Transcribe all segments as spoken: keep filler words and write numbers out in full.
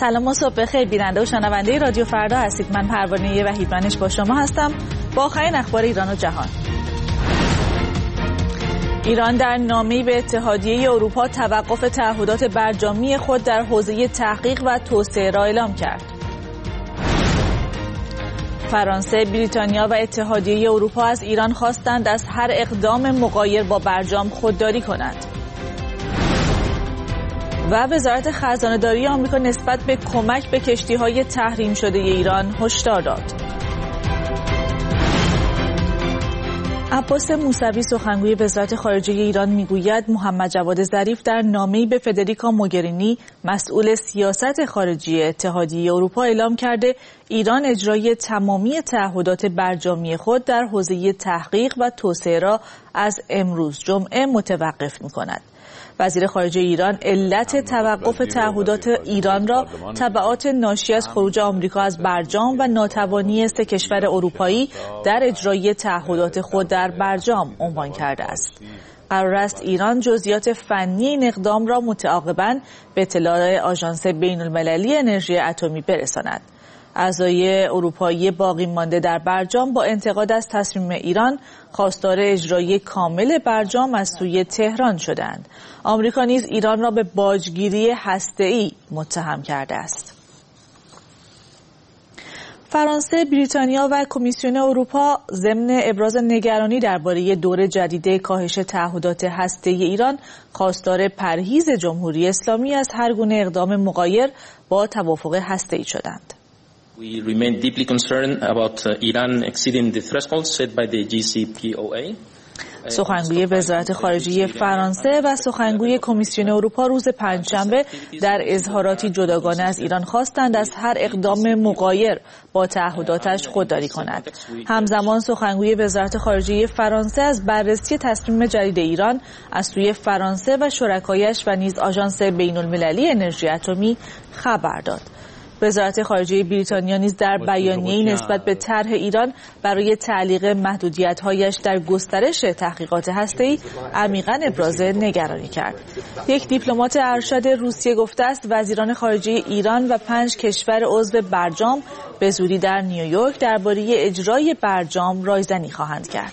سلام و صبح بخیر بیننده و شنونده رادیو فردا هستید. من پروانه وحیدمنش با شما هستم با آخرین اخبار ایران و جهان. ایران در نامه‌ای به اتحادیه اروپا توقف تعهدات برجامی خود در حوزه تحقیق و توسعه را اعلام کرد. فرانسه، بریتانیا و اتحادیه اروپا از ایران خواستند از هر اقدام مغایر با برجام خودداری کند. و وزارت خزانه‌داری آمریکا نسبت به کمک به کشتی‌های تحریم شده ایران هشدار داد. عباس موسوی سخنگوی وزارت خارجه ایران میگوید محمد جواد ظریف در نامه‌ای به فدریکا موگرینی مسئول سیاست خارجی اتحادیه اروپا اعلام کرده ایران اجرای تمامی تعهدات برجامی خود در حوزه تحقیق و توسعه را از امروز جمعه متوقف می‌کند. وزیر خارجه ایران علت توقف تعهدات ایران را تبعات ناشی از خروج آمریکا از برجام و ناتوانی سه کشور اروپایی در اجرای تعهدات خود در برجام عنوان کرده است. قرار است ایران جزئیات فنی این اقدام را متعاقباً به اطلاع آژانس بین‌المللی انرژی اتمی برساند. اعضای اروپایی باقی مانده در برجام با انتقاد از تصمیم ایران خواستار اجرای کامل برجام از سوی تهران شدند. آمریکا نیز ایران را به باجگیری هسته‌ای متهم کرده است. فرانسه، بریتانیا و کمیسیون اروپا ضمن ابراز نگرانی درباره دور جدید کاهش تعهدات هسته‌ای ایران خواستار پرهیز جمهوری اسلامی از هر گونه اقدام مغایر با توافق هسته‌ای شدند. We remain deeply concerned about Iran exceeding the threshold set by the جی سی پی او ای. سخنگوی وزارت خارجه فرانسه و سخنگوی کمیسیون اروپا روز پنجشنبه در اظهاراتی جداگانه از ایران خواستند از هر اقدام مغایر با تعهداتش خودداری کند. همزمان سخنگوی وزارت خارجه فرانسه از بررسی تصمیم جدید ایران از سوی فرانسه و شرکایش و نیز آژانس بین‌المللی انرژی اتمی خبر داد. وزارت خارجه بریتانیا نیز در بیانیه‌ای نسبت به طرح ایران برای تعلیق محدودیت‌هایش در گسترش تحقیقات هسته‌ای عمیقاً ابراز نگرانی کرد. یک دیپلمات ارشد روسیه گفته است وزیران خارجه ایران و پنج کشور عضو برجام به زودی در نیویورک درباره اجرای برجام رایزنی خواهند کرد.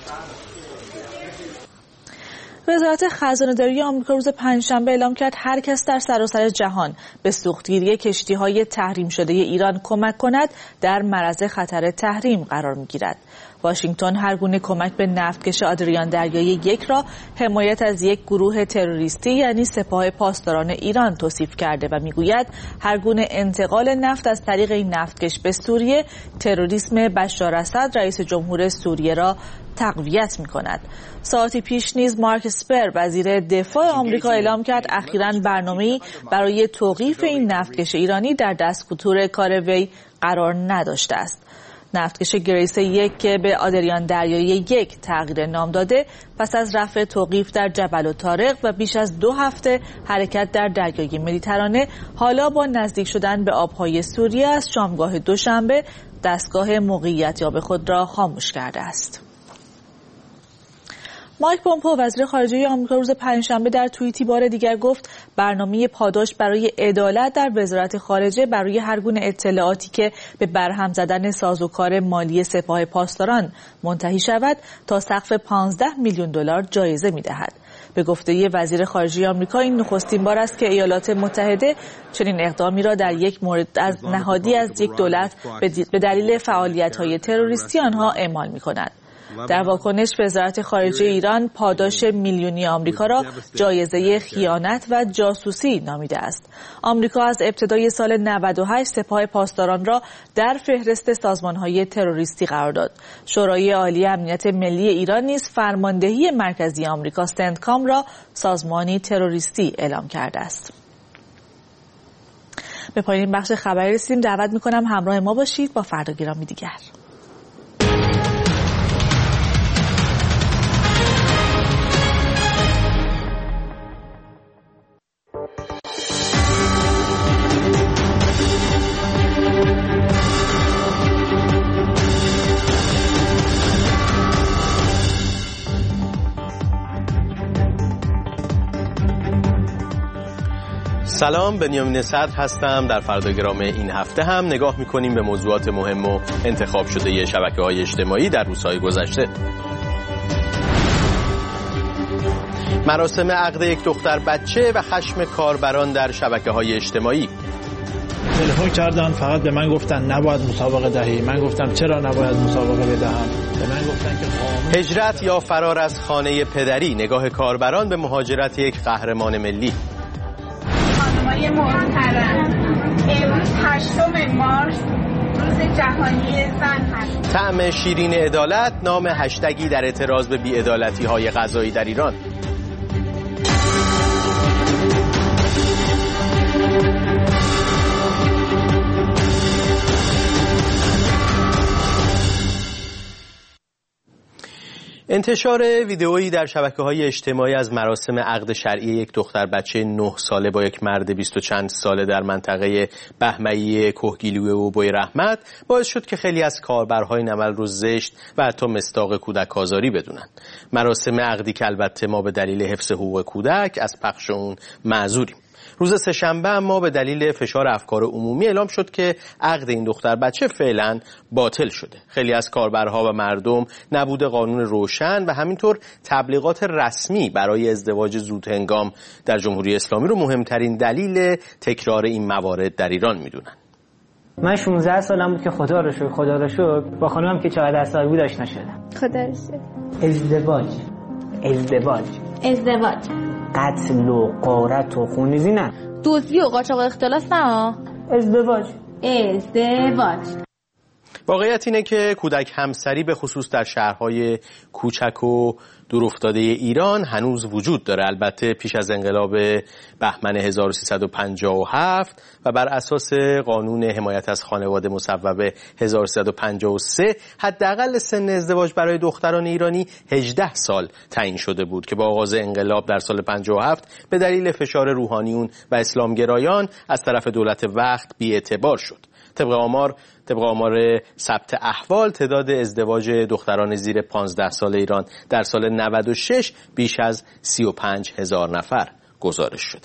وزارت خزانه‌داری آمریکا روز پنجشنبه اعلام کرد هر کس در سراسر جهان به سوختگیری کشتی‌های تحریم شده ایران کمک کند در معرض خطر تحریم قرار می‌گیرد. واشنگتن هر گونه کمک به نفتکش آدریان دریایی یک را حمایت از یک گروه تروریستی یعنی سپاه پاسداران ایران توصیف کرده و میگوید هر گونه انتقال نفت از طریق این نفتکش به سوریه تروریسم بشار اسد رئیس جمهور سوریه را تقویت می‌کند. ساعتی پیش نیز مارک اسپر وزیر دفاع آمریکا اعلام کرد اخیراً برنامه‌ای برای توقیف این نفتکش ایرانی در دستگطور کار وی قرار نداشته است. نفتکش گریس یک که به آدریان دریایی یک تغییر نام داده پس از رفع توقیف در جبل الطارق و بیش از دو هفته حرکت در دریای مدیترانه حالا با نزدیک شدن به آبهای سوریه از شامگاه دوشنبه دستگاه موقعیتیاب خود را خاموش کرده است. مایک پومپئو وزیر خارجه آمریکا روز پنجشنبه در توییتی بار دیگر گفت برنامه پاداش برای عدالت در وزارت خارجه برای هر گونه اطلاعاتی که به برهم زدن سازوکار مالی سپاه پاسداران منتهی شود تا سقف پانزده میلیون دلار جایزه می‌دهد. به گفته وزیر خارجه آمریکا این نخستین بار است که ایالات متحده چنین اقدامی را در یک مورد از نهادی از یک دولت به دلیل فعالیت‌های تروریستی آنها اعمال می‌کند. در واکنش وزارت خارجه ایران پاداش میلیونی آمریکا را جایزه خیانت و جاسوسی نامیده است. آمریکا از ابتدای سال نود و هشت سپاه پاسداران را در فهرست سازمان‌های تروریستی قرار داد. شورای عالی امنیت ملی ایران نیز فرماندهی مرکزی آمریکا سنتکام را سازمانی تروریستی اعلام کرده است. به پایان بخش خبری رسیدیم. دعوت می‌کنم همراه ما باشید با فردا گرامی دیگر. سلام، بنیامین صدر هستم. در فرداگرام این هفته هم نگاه می‌کنیم به موضوعات مهم و انتخاب شده شبکه‌های اجتماعی در روزهای گذشته. مراسم عقد یک دختر بچه و خشم کاربران در شبکه‌های اجتماعی. تلفن کردن فقط به من گفتن نباید مسابقه دهی. من گفتم چرا نباید مسابقه بدهم؟ به من گفتن که قانون. هجرت یا فرار از خانه پدری، نگاه کاربران به مهاجرت یک قهرمان ملی. خانمای محترم، امروز هشتم مارس روز جهانی زن هست. طعم شیرین عدالت، نام هشتگی در اعتراض به بی‌عدالتی‌های قضایی در ایران. انتشار ویدئویی در شبکه‌های اجتماعی از مراسم عقد شرعی یک دختر بچه نه ساله با یک مرد بیست و چند ساله در منطقه بهمه‌ای کهگیلویه و بوی رحمت باعث شد که خیلی از کاربرهای این عمل رو زشت و حتی مصداق کودک آزاری بدونن. مراسم عقدی که البته ما به دلیل حفظ حقوق کودک از پخش اون معذوریم. روز سه‌شنبه اما به دلیل فشار افکار عمومی اعلام شد که عقد این دختر بچه فعلا باطل شده. خیلی از کاربرها و مردم نبود قانون روشن و همینطور تبلیغات رسمی برای ازدواج زودهنگام در جمهوری اسلامی رو مهمترین دلیل تکرار این موارد در ایران میدونن. من شانزده سالم بود که خدا رو شکر خدا رو شکر با خانمم که چهارده سال بود آشنا شدم. خدا رو شکر. ازدواج ازدواج ازدواج قتل و غارت و خونریزی نه. دزدی و قاچاق و اختلاس نه. ازدواج ازدواج واقعیت اینه که کودک همسری به خصوص در شهرهای کوچک و دورافتاده ایران هنوز وجود داره. البته پیش از انقلاب بهمن هزار و سیصد و پنجاه و هفت و بر اساس قانون حمایت از خانواده مصوب هزار و سیصد و پنجاه و سه حداقل سن ازدواج برای دختران ایرانی هجده سال تعیین شده بود که با آغاز انقلاب در سال پنجاه و هفت به دلیل فشار روحانیون و اسلامگرایان از طرف دولت وقت بی‌اعتبار شد. طبق آمار طبق آمار ثبت احوال تعداد ازدواج دختران زیر پانزده سال ایران در سال نود و شش بیش از سی و پنج هزار نفر گزارش شده.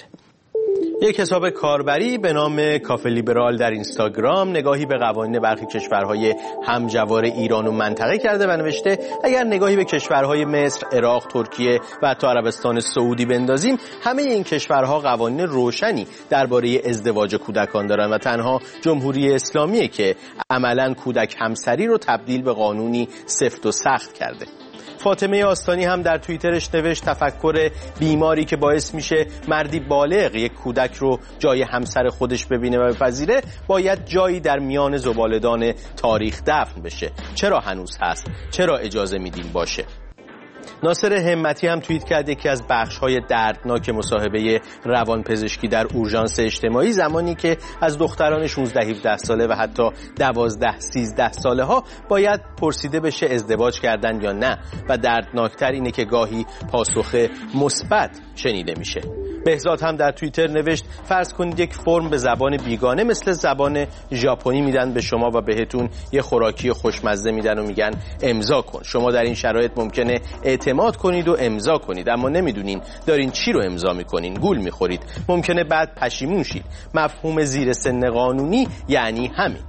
یک حساب کاربری به نام کافه لیبرال در اینستاگرام نگاهی به قوانین برخی کشورهای همجوار ایران و منطقه کرده و نوشته اگر نگاهی به کشورهای مصر، عراق، ترکیه و حتی عربستان سعودی بندازیم، همه این کشورها قوانین روشنی درباره ازدواج کودکان دارند و تنها جمهوری اسلامیه که عملاً کودک همسری رو تبدیل به قانونی سفت و سخت کرده. فاطمه آستانی هم در توییترش نوشت تفکر بیماری که باعث میشه مردی بالغ یک کودک رو جای همسر خودش ببینه و بپذیره باید جایی در میان زباله‌دان تاریخ دفن بشه. چرا هنوز هست؟ چرا اجازه میدیم باشه؟ ناصر همتی هم توییت کرد یکی از بخش‌های دردناک مصاحبه روانپزشکی در اورژانس اجتماعی زمانی که از دختران شانزده هفده ساله و حتی دوازده سیزده ساله ها باید پرسیده بشه ازدواج کردن یا نه و دردناکتر اینه که گاهی پاسخ مثبت شنیده میشه. بهزاد هم در توییتر نوشت فرض کنید یک فرم به زبان بیگانه مثل زبان ژاپنی میدن به شما و بهتون یه خوراکی خوشمزه میدن و میگن امضا کن. شما در این شرایط ممکنه اعتماد کنید و امضا کنید اما نمیدونین دارین چی رو امضا میکنین. گول میخورید. ممکنه بعد پشیمون شید. مفهوم زیر سن قانونی یعنی همین.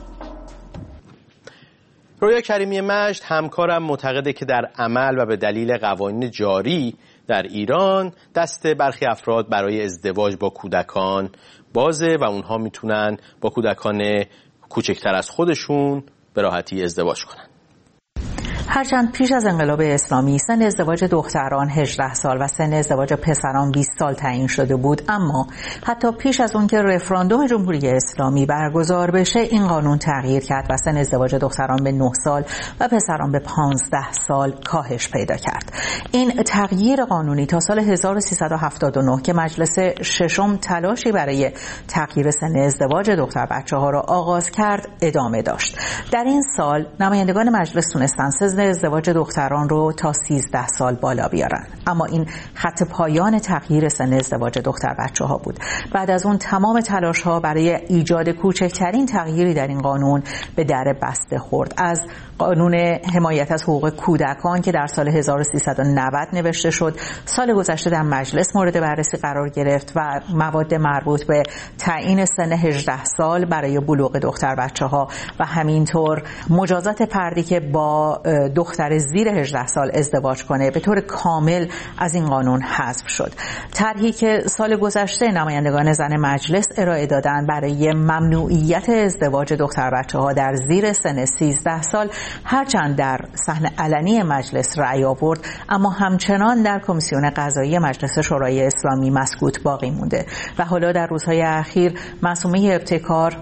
رویا کریمی مجد همکارم معتقده که در عمل و به دلیل قوانین جاری در ایران دست برخی افراد برای ازدواج با کودکان بازه و اونها میتونن با کودکان کوچکتر از خودشون به راحتی ازدواج کنن. هرچند پیش از انقلاب اسلامی سن ازدواج دختران هجده سال و سن ازدواج پسران بیست سال تعیین شده بود، اما حتی پیش از اون که رفراندوم جمهوری اسلامی برگزار بشه این قانون تغییر کرد و سن ازدواج دختران به نه سال و پسران به پانزده سال کاهش پیدا کرد. این تغییر قانونی تا سال هزار و سیصد و هفتاد و نه که مجلس ششم تلاشی برای تغییر سن ازدواج دختر بچه ها را آغاز کرد ادامه داشت. در این سال نمایندگان مجلس تونستن سن ازدواج دختران رو تا سیزده سال بالا بیارن. اما این خط پایان تغییر سن ازدواج دختر بچه ها بود. بعد از اون تمام تلاش ها برای ایجاد کوچکترین تغییری در این قانون به در بسته خورد. از قانون حمایت از حقوق کودکان که در سال هزار و سیصد و نود نوشته شد، سال گذشته در مجلس مورد بررسی قرار گرفت و مواد مربوط به تعیین سن هجده سال برای بلوغ دختر بچه ها و همینطور مجازات فردی که با دختر زیر هجده سال ازدواج کنه به طور کامل از این قانون حذف شد. طرحی که سال گذشته نمایندگان زن مجلس ارائه دادن برای ممنوعیت ازدواج دختر بچه ها در زیر سن سیزده سال هرچند در صحن علنی مجلس رأی آورد، اما همچنان در کمیسیون قضایی مجلس شورای اسلامی مسکوت باقی مونده و حالا در روزهای اخیر معصومه ابتکار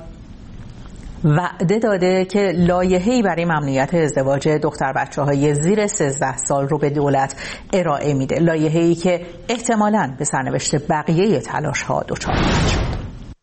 وعده داده که لایحه‌ای برای ممنوعیت ازدواج دختر بچه‌های زیر سیزده سال رو به دولت ارائه میده، لایحه‌ای که احتمالاً به سرنوشت بقیه تلاش‌ها دچار خواهد شد.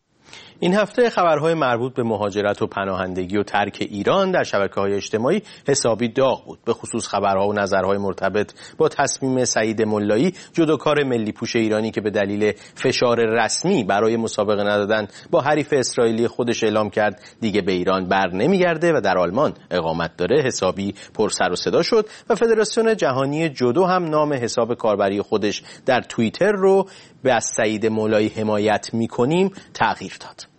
این هفته خبرهای مربوط به مهاجرت و پناهندگی و ترک ایران در شبکه‌های اجتماعی حسابی داغ بود. به خصوص خبرها و نظرهای مرتبط با تصمیم سعید ملایی، جودوکار ملی پوش ایرانی که به دلیل فشار رسمی برای مسابقه ندادن با حریف اسرائیلی خودش اعلام کرد دیگه به ایران بر نمیگرده و در آلمان اقامت داره، حسابی پر سر و صدا شد و فدراسیون جهانی جودو هم نام حساب کاربری خودش در توییتر رو به از سعید مولایی حمایت میکنیم تغییر داد.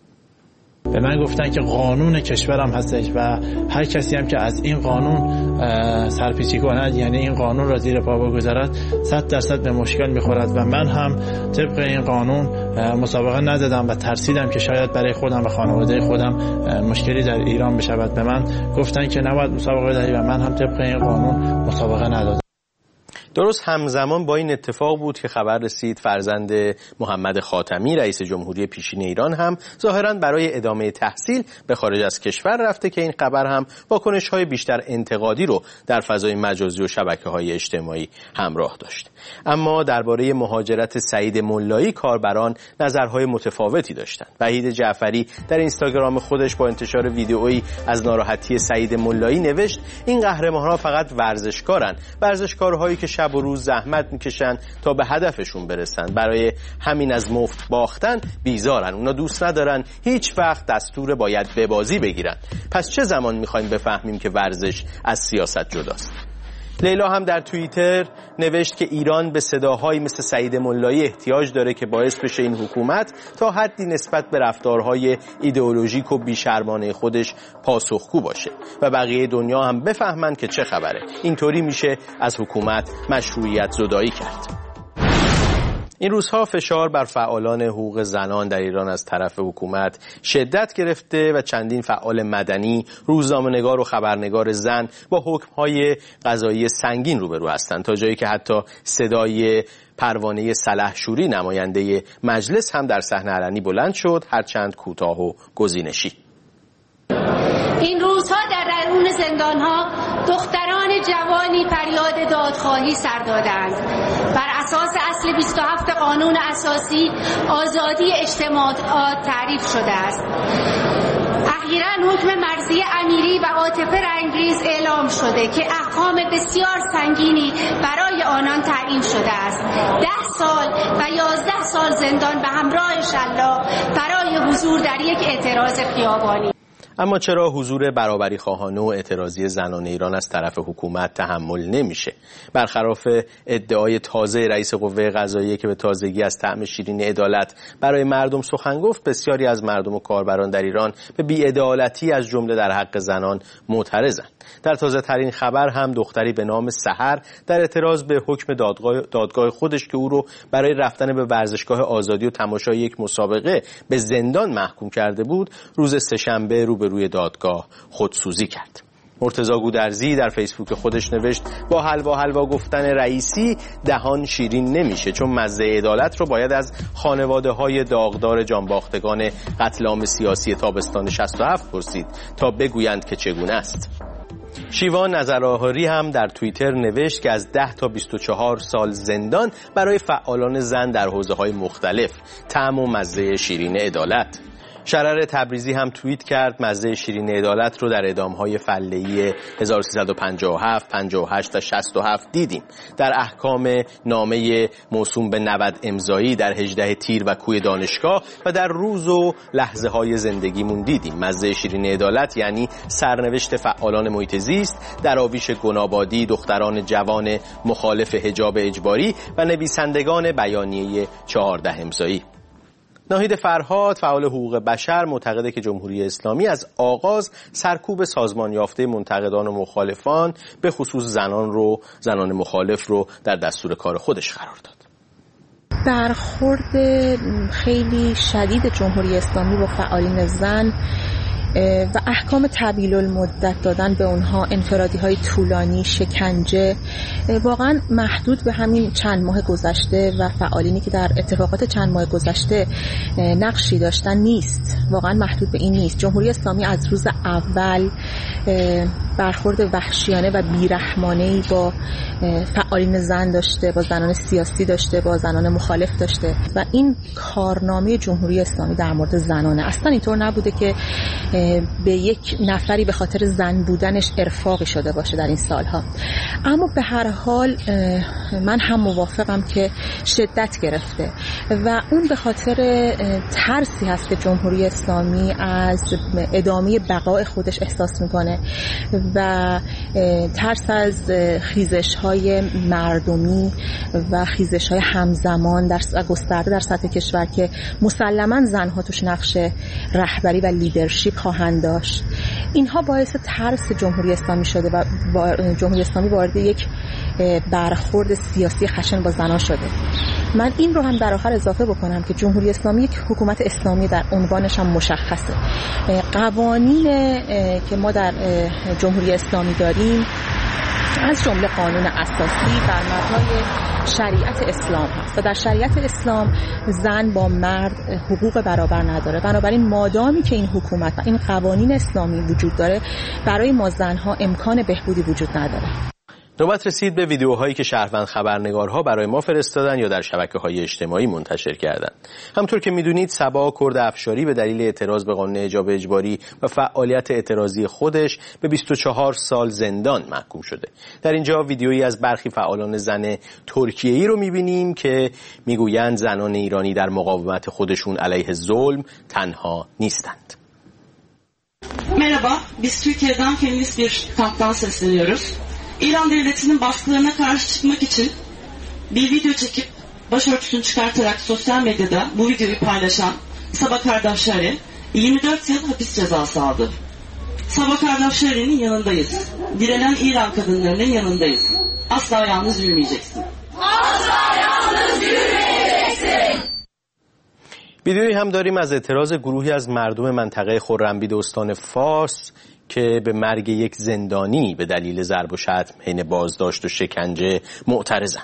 به من گفتن که قانون کشورم هستش و هر کسی هم که از این قانون سرپیچی کند، یعنی این قانون را زیر پا بگذارد، صد درصد به مشکل میخورد و من هم طبق این قانون مسابقه ندادم و ترسیدم که شاید برای خودم و خانواده خودم مشکلی در ایران بشود. به من گفتن که نباید مسابقه دهی و من هم طبق این قانون مسابقه ندادم. درست همزمان با این اتفاق بود که خبر رسید فرزند محمد خاتمی رئیس جمهوری پیشین ایران هم ظاهراً برای ادامه تحصیل به خارج از کشور رفته که این خبر هم واکنش‌های بیشتر انتقادی رو در فضای مجازی و شبکه‌های اجتماعی همراه داشت. اما درباره مهاجرت سعید ملایی کاربران نظرهای متفاوتی داشتند. وحید جعفری در اینستاگرام خودش با انتشار ویدئویی از ناراحتی سعید ملایی نوشت این قهرمان‌ها فقط ورزشکارن، ورزشکارهایی که شب و روز زحمت میکشن تا به هدفشون برسن، برای همین از مفت باختن بیزارن، اونا دوست ندارن هیچ وقت دستور باید به بازی بگیرن. پس چه زمان میخوایم بفهمیم که ورزش از سیاست جداست؟ لیلا هم در توییتر نوشت که ایران به صداهایی مثل سعید ملایی احتیاج داره که باعث بشه این حکومت تا حدی نسبت به رفتارهای ایدئولوژیک و بیشرمانه خودش پاسخگو باشه و بقیه دنیا هم بفهمن که چه خبره. اینطوری میشه از حکومت مشروعیت زدایی کرد. این روزها فشار بر فعالان حقوق زنان در ایران از طرف حکومت شدت گرفته و چندین فعال مدنی، روزنامه‌نگار و خبرنگار زن با حکم‌های قضایی سنگین روبرو هستند، تا جایی که حتی صدای پروانه سلحشوری نماینده مجلس هم در صحنه علنی بلند شد، هرچند کوتاه و گزینشی. این روزها در درون زندان‌ها دختران جوانی فریاد دادخواهی سر دادند. بر اساس اصل بیست و هفت قانون اساسی آزادی اجتماعات تعریف شده است. اخیراً حکم مرضیه امیری و عاطفه رنگریز اعلام شده که احکام بسیار سنگینی برای آنان تعیین شده است. ده سال و یازده سال زندان به همراه شلاق برای حضور در یک اعتراض خیابانی. اما چرا حضور برابری خواهانه و اعتراضی زنان ایران از طرف حکومت تحمل نمیشه؟ برخلاف ادعای تازه رئیس قوه قضاییه که به تازگی از طعم شیرین عدالت برای مردم سخن گفت، بسیاری از مردم و کاربران در ایران به بی‌عدالتی از جمله در حق زنان معترضند. در تازه ترین خبر هم دختری به نام سحر در اعتراض به حکم دادگاه, دادگاه خودش که او رو برای رفتن به ورزشگاه آزادی و تماشای یک مسابقه به زندان محکوم کرده بود، روز سه‌شنبه رو به روی دادگاه خودسوزی کرد. مرتضی گودرزی در فیسبوک خودش نوشت با حلوا حلوا گفتن رئیسی دهان شیرین نمیشه، چون مزه عدالت رو باید از خانواده های داغدار جانباختگان قتل عام سیاسی تابستان شصت و هفت پرسید تا بگویند که چگونه است. شیوان نظرآهاری هم در توییتر نوشت که از ده تا بیست و چهار سال زندان برای فعالان زن در حوزه‌های مختلف، طعم و مزه شیرین عدالت. شرر تبریزی هم توییت کرد مزه شیرین عدالت رو در اعدام‌های فله‌ای هزار و سیصد و پنجاه و هفت، پنجاه و هشت و شصت و هفت دیدیم. در احکام نامه موسوم به نود امضایی در هجده تیر و کوی دانشگاه و در روز و لحظه های زندگیمون دیدیم. مزه شیرین عدالت یعنی سرنوشت فعالان محیط زیست، دراویش گنابادی، دختران جوان مخالف حجاب اجباری و نویسندگان بیانیه چهارده امضایی. ناهید فرهاد فعال حقوق بشر معتقده که جمهوری اسلامی از آغاز سرکوب سازمان یافته منتقدان و مخالفان به خصوص زنان رو زنان مخالف رو در دستور کار خودش قرار داد. برخورد خیلی شدید جمهوری اسلامی با فعالین زن و احکام طویل المدت دادن به اونها، انفرادی های طولانی، شکنجه، واقعا محدود به همین چند ماه گذشته و فعالینی که در اتفاقات چند ماه گذشته نقشی داشتن نیست. واقعا محدود به این نیست. جمهوری اسلامی از روز اول برخورد وحشیانه و بیرحمانه‌ای با فعالین زن داشته، با زنان سیاسی داشته، با زنان مخالف داشته و این کارنامه جمهوری اسلامی در مورد زنانه. اصلا اینطور نبوده که به یک نفری به خاطر زن بودنش ارفاقی شده باشه در این سالها. اما به هر حال من هم موافقم که شدت گرفته و اون به خاطر ترسی هست که جمهوری اسلامی از ادامه بقای خودش احساس میکنه و ترس از خیزش‌های مردمی و خیزش‌های همزمان در گسترده در سطح کشور که مسلماً زنها توش نقش رهبری و لیدرشپ خواهند داشت. اینها باعث ترس جمهوری اسلامی شده و جمهوری اسلامی وارد یک برخورد سیاسی خشن با زنان شده. من این رو هم در آخر اضافه بکنم که جمهوری اسلامی یک حکومت اسلامی در عنوانش هم مشخصه. قوانین که ما در جمهوری اسلامی داریم از جمله قانون اساسی بر مبنای شریعت اسلام هست و در شریعت اسلام زن با مرد حقوق برابر نداره. بنابراین مادامی که این حکومت و این قوانین اسلامی وجود داره، برای ما زنها امکان بهبودی وجود نداره. نوبت رسید به ویدیوهایی که شهروند خبرنگارها برای ما فرستادن یا در شبکه‌های اجتماعی منتشر کردند. همطور که می‌دونید سبا کرد افشاری به دلیل اعتراض به قانون حجاب اجباری و فعالیت اعتراضی خودش به بیست و چهار سال زندان محکوم شده. در اینجا ویدیویی از برخی فعالان زن ترکیه‌ای رو می‌بینیم که می‌گویند زنان ایرانی در مقاومت خودشون علیه ظلم تنها نیستند. Merhaba, biz Türkiye'den feminist bir kamptan sesleniyoruz. İran devletinin baskılarına karşı çıkmak için bir video çekip başörtüsünü çıkartarak sosyal medyada bu videoyu paylaşan Sabah Kardavşari yirmi dört yıl hapis cezası aldı. Sabah Kardavşari'nin yanındayız. Direnen İran kadınlarının yanındayız. Asla yalnız yürümeyeceksin. Asla yalnız yürümeyeceksin. ویدیویی هم داریم از اعتراض گروهی از مردم منطقه خرمبید استان فارس که به مرگ یک زندانی به دلیل ضرب و شتم حین بازداشت و شکنجه معترضند.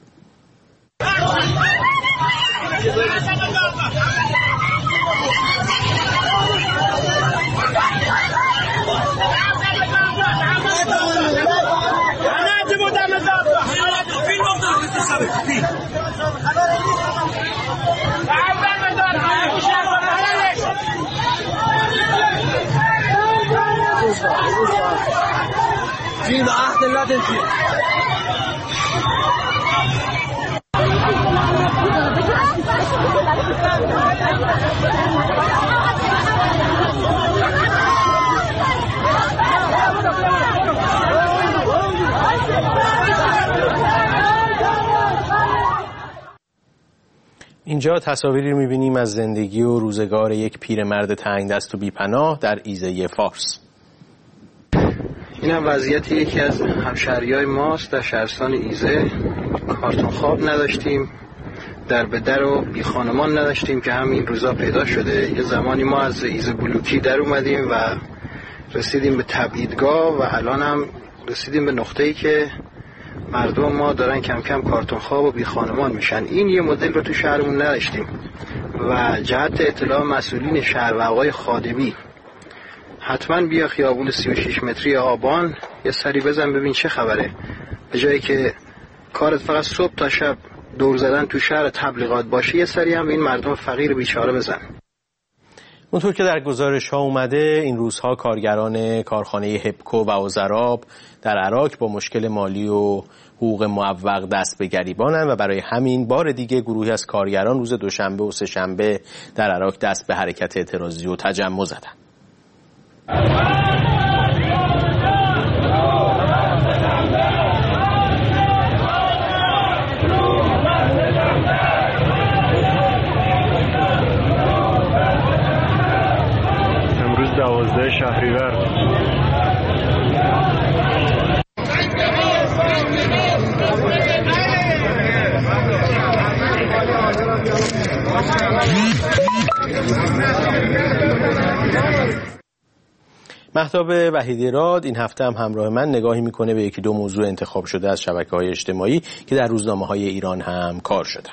اینجا تصاویری رو می‌بینیم از زندگی و روزگار یک پیرمرد تنگدست و بی‌پناه در ایزه فارس. این هم وضعیت یکی از همشهریای ماست در شهرستان ایزه. کارتون خواب نداشتیم، در به در و بی خانمان نداشتیم که همین روزا پیدا شده. یه زمانی ما از ایزه بلوکی در اومدیم و رسیدیم به تبعیدگاه و الان هم رسیدیم به نقطه‌ای که مردم ما دارن کم کم کارتون خواب و بی خانمان میشن. این یه مدل رو تو شهرمون نداشتیم و جهت اطلاع مسئولین شهر و آقای خادمی حتما بیا خیابون سی و شش متری آبان یه سری بزن ببین چه خبره، به جایی که کارت فقط صبح تا شب دور زدن تو شهر تبلیغات باشه، یه سری هم این مردم فقیر بیچاره بزن. اونطور که در گزارش ها اومده این روزها کارگران کارخانه هپکو و آذراب در عراق با مشکل مالی و حقوق معوق دست به گریبانند و برای همین بار دیگه گروهی از کارگران روز دوشنبه و سه‌شنبه در عراق دست به حرکت اعتراضی و تجمع زدند. امروز دوازده شهریور مهتاب وحیدی‌راد این هفته هم همراه من نگاهی میکنه به یکی دو موضوع انتخاب شده از شبکه‌های اجتماعی که در روزنامه‌های ایران هم کار شدن.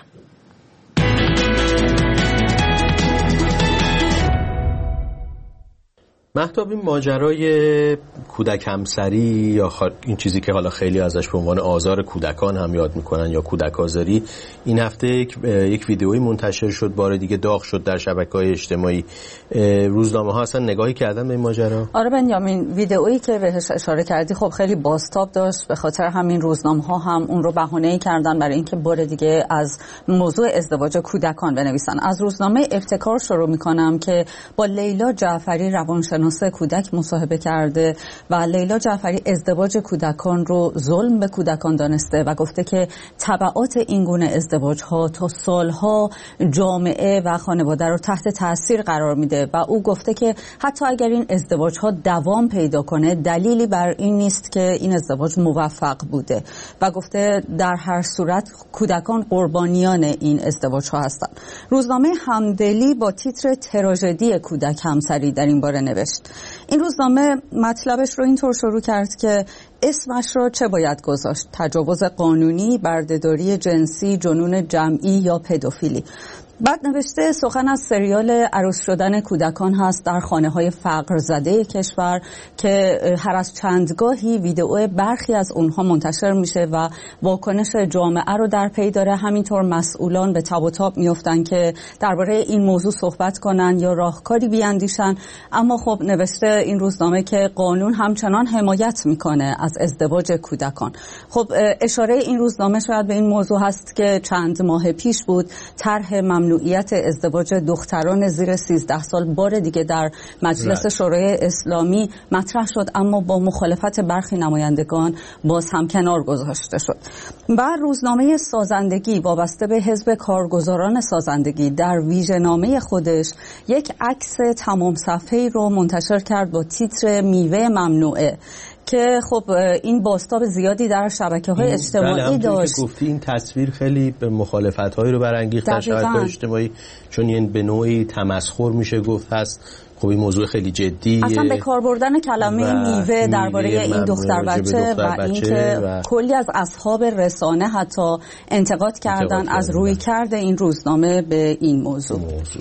مهتاب، این ماجرای کودک همسری یا این چیزی که حالا خیلی ازش به عنوان آزار کودکان هم یاد میکنن یا کودک آزاری، این هفته یک, یک ویدئویی منتشر شد، بار دیگه داغ شد در شبکه‌های اجتماعی. روزنامه ها اصلا نگاهی کردن به این ماجرا؟ آره بنیامین، ویدئویی که بهش اشاره کردی خب خیلی بازتاب داشت، به خاطر همین روزنامه ها هم اون رو بهانه‌ای کردن برای اینکه بار دیگه از موضوع ازدواج کودکان بنویسن. از روزنامه ابتکار شروع میکنم که با لیلا جعفری روانشناس کودک مصاحبه کرده و لیلا جعفری ازدواج کودکان رو ظلم به کودکان دانسته و گفته که تبعات این گونه ازدواج ها تا سالها جامعه و خانواده رو تحت تاثیر قرار میده و او گفته که حتی اگر این ازدواج ها دوام پیدا کنه دلیلی بر این نیست که این ازدواج موفق بوده و گفته در هر صورت کودکان قربانیان این ازدواج ها هستند. روزنامه همدلی با تیتر تراژدی کودک همسری در این باره نوشت. این روزنامه مطلبش رو اینطور شروع کرد که اسمش رو چه باید گذاشت؟ تجاوز قانونی، بردهداری جنسی، جنون جمعی یا پدوفیلی؟ بعد نوشته سخن از سریال عروس شدن کودکان هست در خانه های فقر زده کشور که هر از چندگاهی ویدئو برخی از اونها منتشر میشه و واکنش جامعه رو در پی داره. همینطور مسئولان به تاب و تاب میفتن که درباره این موضوع صحبت کنن یا راهکاری بیاندیشن، اما خب نوشته این روزنامه که قانون همچنان حمایت میکنه از ازدواج کودکان. خب اشاره این روزنامه شاید به این موضوع هست که چند ماه پیش بود طرح ممنوعیت ازدواج دختران زیر سیزده سال بار دیگه در مجلس شورای اسلامی مطرح شد، اما با مخالفت برخی نمایندگان باز هم کنار گذاشته شد. و روزنامه سازندگی وابسته به حزب کارگزاران سازندگی در ویژه‌نامه خودش یک عکس تمام صفحه‌ای رو منتشر کرد با تیتر میوه ممنوعه که خب این بازتاب زیادی در شبکه‌های اجتماعی داشت. که گفتی این تصویر خیلی به مخالفت‌هایی رو برانگیخت در شبکه‌های اجتماعی، چون این به نوعی تمسخر میشه گفت هست. خب این موضوع خیلی جدیه، اصلا به کار بردن کلمه میوه درباره این دختر بچه و اینکه و... کلی از اصحاب رسانه حتی انتقاد کردن از رویکرد این روزنامه به این موضوع. موضوع.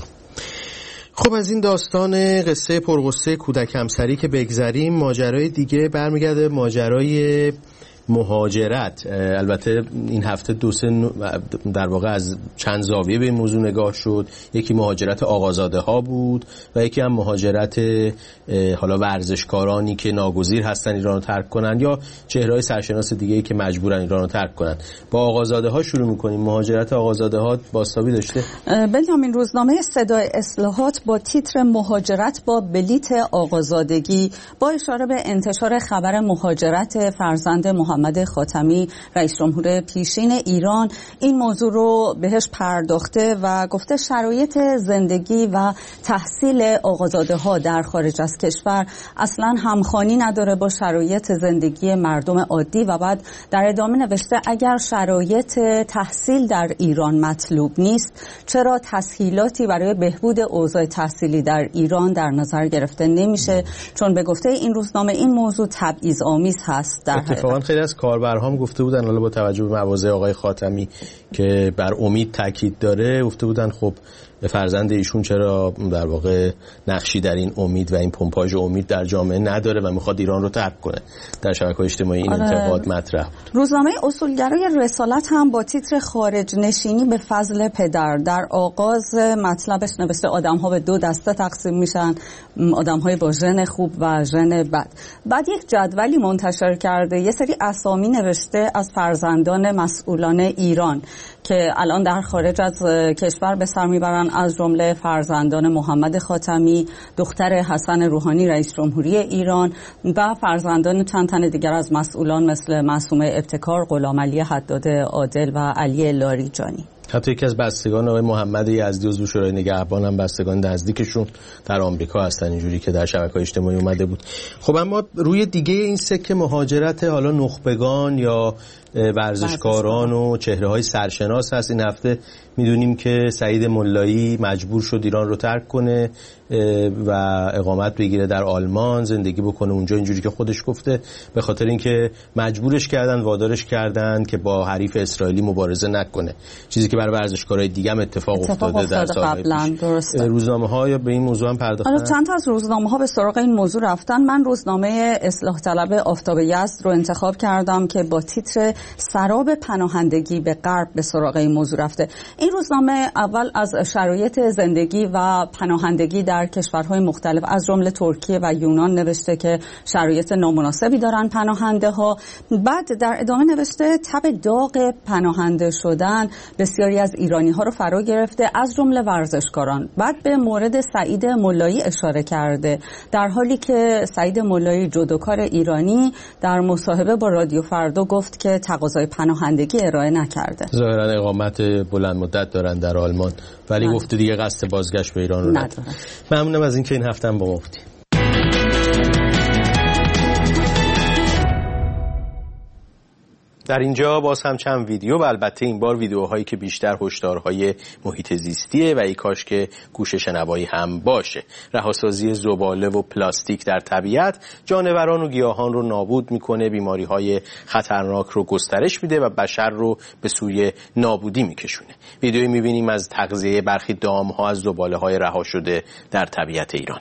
خب از این داستان قصه پرغصه کودک همسری که بگذریم، ماجرای دیگه برمیگرده ماجرای مهاجرت. البته این هفته دو سه در واقع از چند زاویه به این موضوع نگاه شد. یکی مهاجرت آقازاده ها بود و یکی هم مهاجرت حالا ورزشکارانی که ناگزیر هستن ایران رو ترک کنن یا چهره‌های سرشناس دیگه‌ای که مجبورن ایران رو ترک کنن. با آقازاده ها شروع می‌کنیم. مهاجرت آقازاده ها بازتابی داشته. بنیامین، روزنامه صدای اصلاحات با تیتر مهاجرت با بلیت آقازادگی با اشاره به انتشار خبر مهاجرت فرزند محمد خاتمی رئیس جمهور پیشین ایران این موضوع رو بهش پرداخته و گفته شرایط زندگی و تحصیل آقازاده ها در خارج از کشور اصلا همخوانی نداره با شرایط زندگی مردم عادی و بعد در ادامه نوشته اگر شرایط تحصیل در ایران مطلوب نیست چرا تسهیلاتی برای بهبود اوضاع تحصیلی در ایران در نظر گرفته نمیشه، چون به گفته این روزنامه این موضوع تبعیض‌آمیز هست. در اتفاقا خیلی از کاربرهام گفته بودن حالا با توجه به مواضع آقای خاتمی که بر امید تاکید داره گفته بودن خب فرزند ایشون چرا در واقع نقشی در این امید و این پمپاژ امید در جامعه نداره و میخواد ایران رو ترک کنه. در شبکه‌های اجتماعی این انتقاد مطرح بود. روزنامه اصولگرای رسالت هم با تیتر خارج نشینی به فضل پدر در آغاز مطلبش نوشته آدم‌ها به دو دسته تقسیم میشن، آدم‌های با ژن خوب و ژن بد. بعد یک جدولی منتشر کرده، یه سری اسامی نوشته از فرزندان مسئولان ایران که الان در خارج از کشور به سر میبرن، از جمله فرزندان محمد خاتمی، دختر حسن روحانی رئیس جمهوری ایران و فرزندان چند تن دیگر از مسئولان مثل معصومه ابتکار، غلامعلی حداد عادل و علی لاریجانی. حتی یکی از بستگان آقای محمد یزدی عضو شورای نگهبان هم بستگان نزدیکشون در آمریکا هستن، اینجوری که در شبکه‌های اجتماعی اومده بود. خب اما روی دیگه این سکه مهاجرت حالا نخبگان یا ورزشکاران و چهره‌های سرشناس هست. این هفته میدونیم که سعید ملایی مجبور شد ایران رو ترک کنه و اقامت بگیره در آلمان، زندگی بکنه اونجا، اینجوری که خودش گفته، به خاطر اینکه مجبورش کردن، وادارش کردن که با حریف اسرائیلی مبارزه نکنه، چیزی که برای ورزشکارای دیگه هم اتفاق, اتفاق افتاده, افتاده در سال‌های پیش. روزنامه‌ها یا به این موضوع هم پرداختن؟ حالا چند تا از روزنامه‌ها به سراغ این موضوع رفتن. من روزنامه اصلاح طلب آفتاب یزد رو انتخاب کردم که با تیتر سراب پناهندگی به غرب به سراغ این موضوع رفته. این روزنامه اول از شرایط زندگی و پناهندگی در کشورهای مختلف از جمله ترکیه و یونان نوشته که شرایط نامناسبی دارن پناهنده ها. بعد در ادامه نوشته تب داغ پناهنده شدن بسیاری از ایرانی ها رو فرا گرفته، از جمله ورزشکاران. بعد به مورد سعید ملایی اشاره کرده، در حالی که سعید ملایی جودوکار ایرانی در مصاحبه با رادیو فردا گفت که تقاضای پناهندگی ارائه نکرده. ظاهرا اقامت بلند مدت دارن در آلمان، ولی گفته دیگه قصد بازگشت به ایران رو نداره. ممنونم از اینکه این هفته هم با ما بودید. در اینجا باز هم چند ویدیو و البته این بار ویدیوهایی که بیشتر هشدارهای محیط زیستیه و ای کاش که گوش شنوایی هم باشه. رهاسازی زباله و پلاستیک در طبیعت جانوران و گیاهان رو نابود میکنه، بیماریهای خطرناک رو گسترش میده و بشر رو به سوی نابودی میکشونه. ویدیویی میبینیم از تغذیه برخی دامها از زباله های رها شده در طبیعت ایران.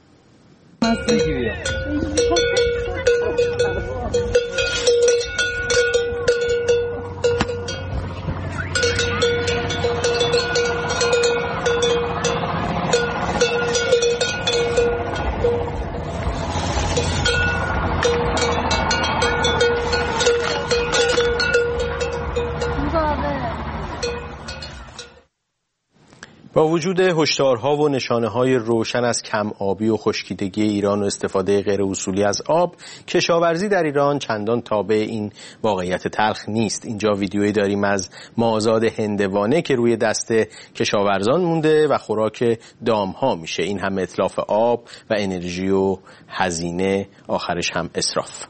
با وجود هشدارها و نشانه‌های روشن از کم آبی و خشکیدگی ایران و استفاده غیر اصولی از آب، کشاورزی در ایران چندان تابع این واقعیت تلخ نیست. اینجا ویدیویی داریم از مازاد هندوانه که روی دست کشاورزان مونده و خوراک دامها میشه. این هم اتلاف آب و انرژی و هزینه، آخرش هم اسراف.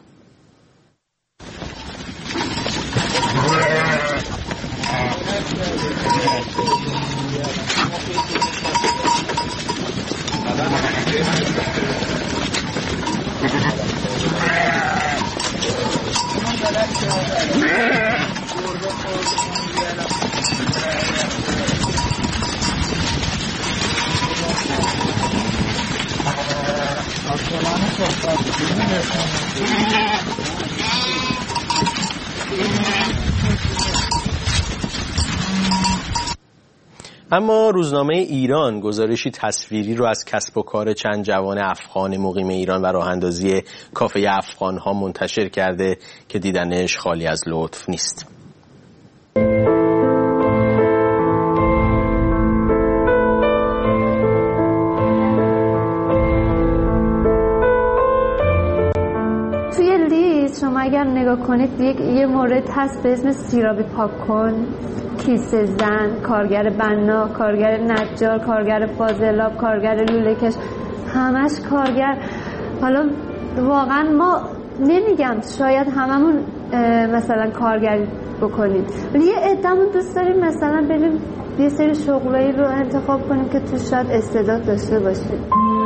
اما روزنامه ایران گزارشی تصویری رو از کسب و کار چند جوان افغان مقیم ایران و راه اندازی کافه افغان‌ها منتشر کرده که دیدنش خالی از لطف نیست. توی لیست شما اگر نگاه کنید یک یه مورد هست به اسم سیرابی پاک کن، کیسه زن، کارگر بنا، کارگر نجار، کارگر فاضلاب، کارگر لوله‌کش، همش کارگر. حالا واقعا ما نمیگم شاید هممون مثلا کارگری بکنیم، ولی یه عده‌مون دوست داریم مثلا بریم یه سری شغلایی رو انتخاب کنیم که تو شاید استعداد داشته باشیم.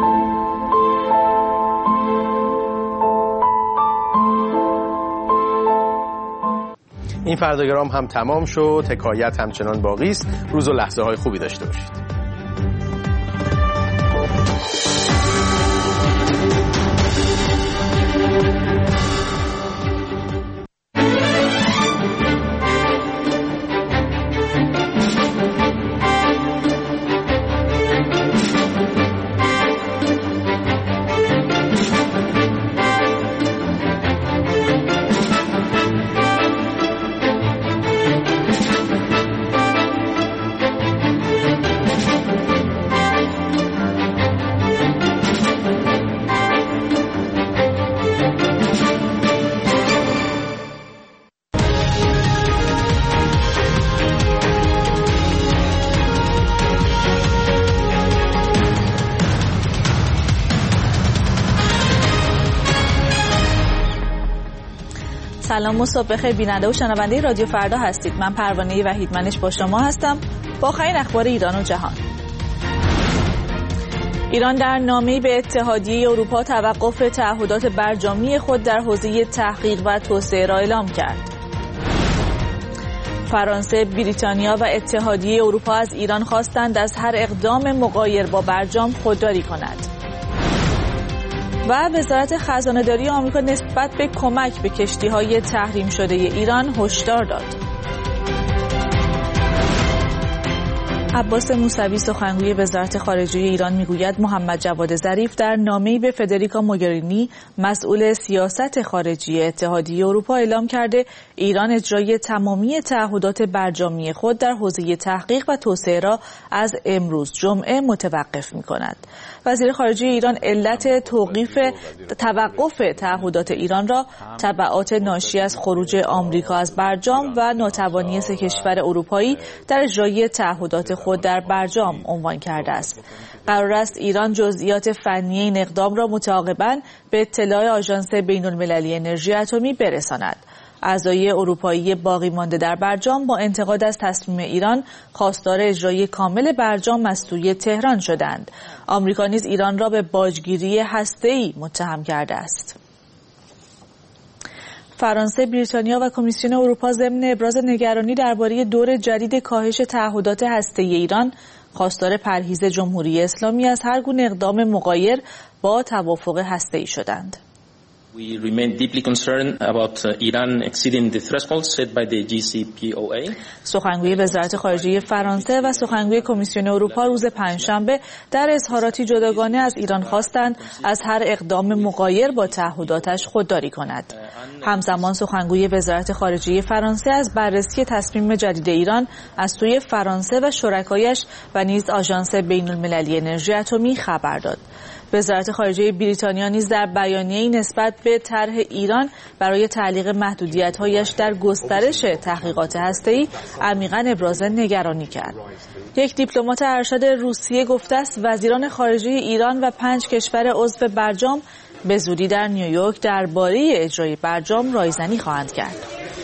این فرداگرام هم تمام شد. حکایت همچنان باقی است. روز و لحظه های خوبی داشته باشید. سلام و صبح بخیر بیننده و شنونده رادیو فردا هستید. من پروانه وحیدمنش با شما هستم با آخرین اخبار ایران و جهان. ایران در نامه‌ای به اتحادیه اروپا توقف تعهدات برجامی خود در حوزه تحقیق و توسعه را اعلام کرد. فرانسه، بریتانیا و اتحادیه اروپا از ایران خواستند از هر اقدام مغایر با برجام خودداری کند. و وزارت خزانه‌داری آمریکا نسبت به کمک به کشتی‌های تحریم شده ایران هشدار داد. عباس موسوی سخنگوی وزارت خارجه ایران میگوید محمد جواد ظریف در نامه‌ای به فدریکا موگرینی مسئول سیاست خارجی اتحادیه اروپا اعلام کرده ایران اجرای تمامی تعهدات برجامی خود در حوزه تحقیق و توسعه را از امروز جمعه متوقف می‌کند. وزیر خارجه ایران علت توقیف توقف تعهدات ایران را تبعات ناشی از خروج آمریکا از برجام و ناتوانی سه کشور اروپایی در اجرای تعهدات خود در برجام عنوان کرده است. قرار است ایران جزئیات فنی این اقدام را متعاقباً به اطلاع آژانس بین‌المللی انرژی اتمی برساند. اعضای اروپایی باقی مانده در برجام با انتقاد از تصمیم ایران خواستار اجرای کامل برجام از سوی تهران شدند. آمریکا نیز ایران را به باجگیری هسته‌ای متهم کرده است. فرانسه، بریتانیا و کمیسیون اروپا ضمن ابراز نگرانی درباره دور جدید کاهش تعهدات هسته‌ای ایران خواستار پرهیز جمهوری اسلامی از هر گونه اقدام مغایر با توافق هسته‌ای شدند. We remain deeply concerned about Iran exceeding the threshold set by the جی سی پی او ای. سخنگوی وزارت خارجه فرانسه و سخنگوی کمیسیون اروپا روز پنجشنبه در اظهاراتی جداگانه از ایران خواستند از هر اقدام مغایر با تعهداتش خودداری کند. همزمان سخنگوی وزارت خارجه فرانسه از بررسی تصمیم جدید ایران از سوی فرانسه و شرکایش و نیز آژانس بین‌المللی انرژی اتمی خبر داد. وزارت خارجه بریتانیا نیز در بیانیه‌ای نسبت به طرح ایران برای تعلیق محدودیت‌هایش در گسترش تحقیقات هسته‌ای عمیقاً ابراز نگرانی کرد. یک دیپلمات ارشد روسیه گفته است وزیران خارجه ایران و پنج کشور عضو برجام به زودی در نیویورک درباره اجرای برجام رایزنی خواهند کرد.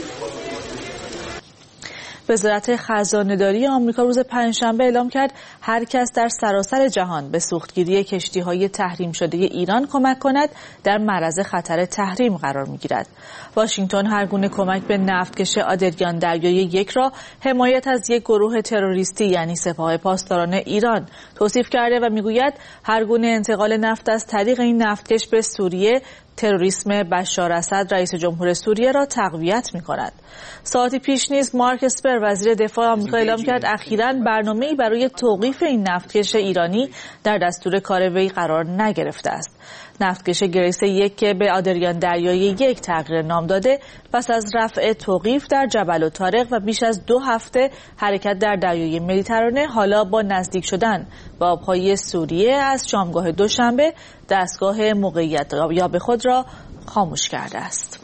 وزارت خزانه‌داری آمریکا روز پنجشنبه اعلام کرد هر کس در سراسر جهان به سوختگیری کشتی‌های تحریم شده ایران کمک کند در معرض خطر تحریم قرار می‌گیرد. واشنگتن هر گونه کمک به نفتکش آدریان دریای یک را حمایت از یک گروه تروریستی یعنی سپاه پاسداران ایران توصیف کرده و می‌گوید هر گونه انتقال نفت از طریق این نفتکش به سوریه تروریسم بشار اسد رئیس جمهور سوریه را تقویت می‌کند. ساعتی پیش نیز مارک اسپر وزیر دفاع آمریکا اعلام کرد اخیراً برنامه‌ای برای توقیف این نفتکش ایرانی در دستور کار وی قرار نگرفته است. نفتکش گریس یک که به آدریان دریای یک تغییر نام داده پس از رفع توقیف در جبل الطارق و بیش از دو هفته حرکت در دریای مدیترانه حالا با نزدیک شدن به آبهای سوریه از شامگاه دوشنبه دستگاه موقعیت یاب خود را خاموش کرده است.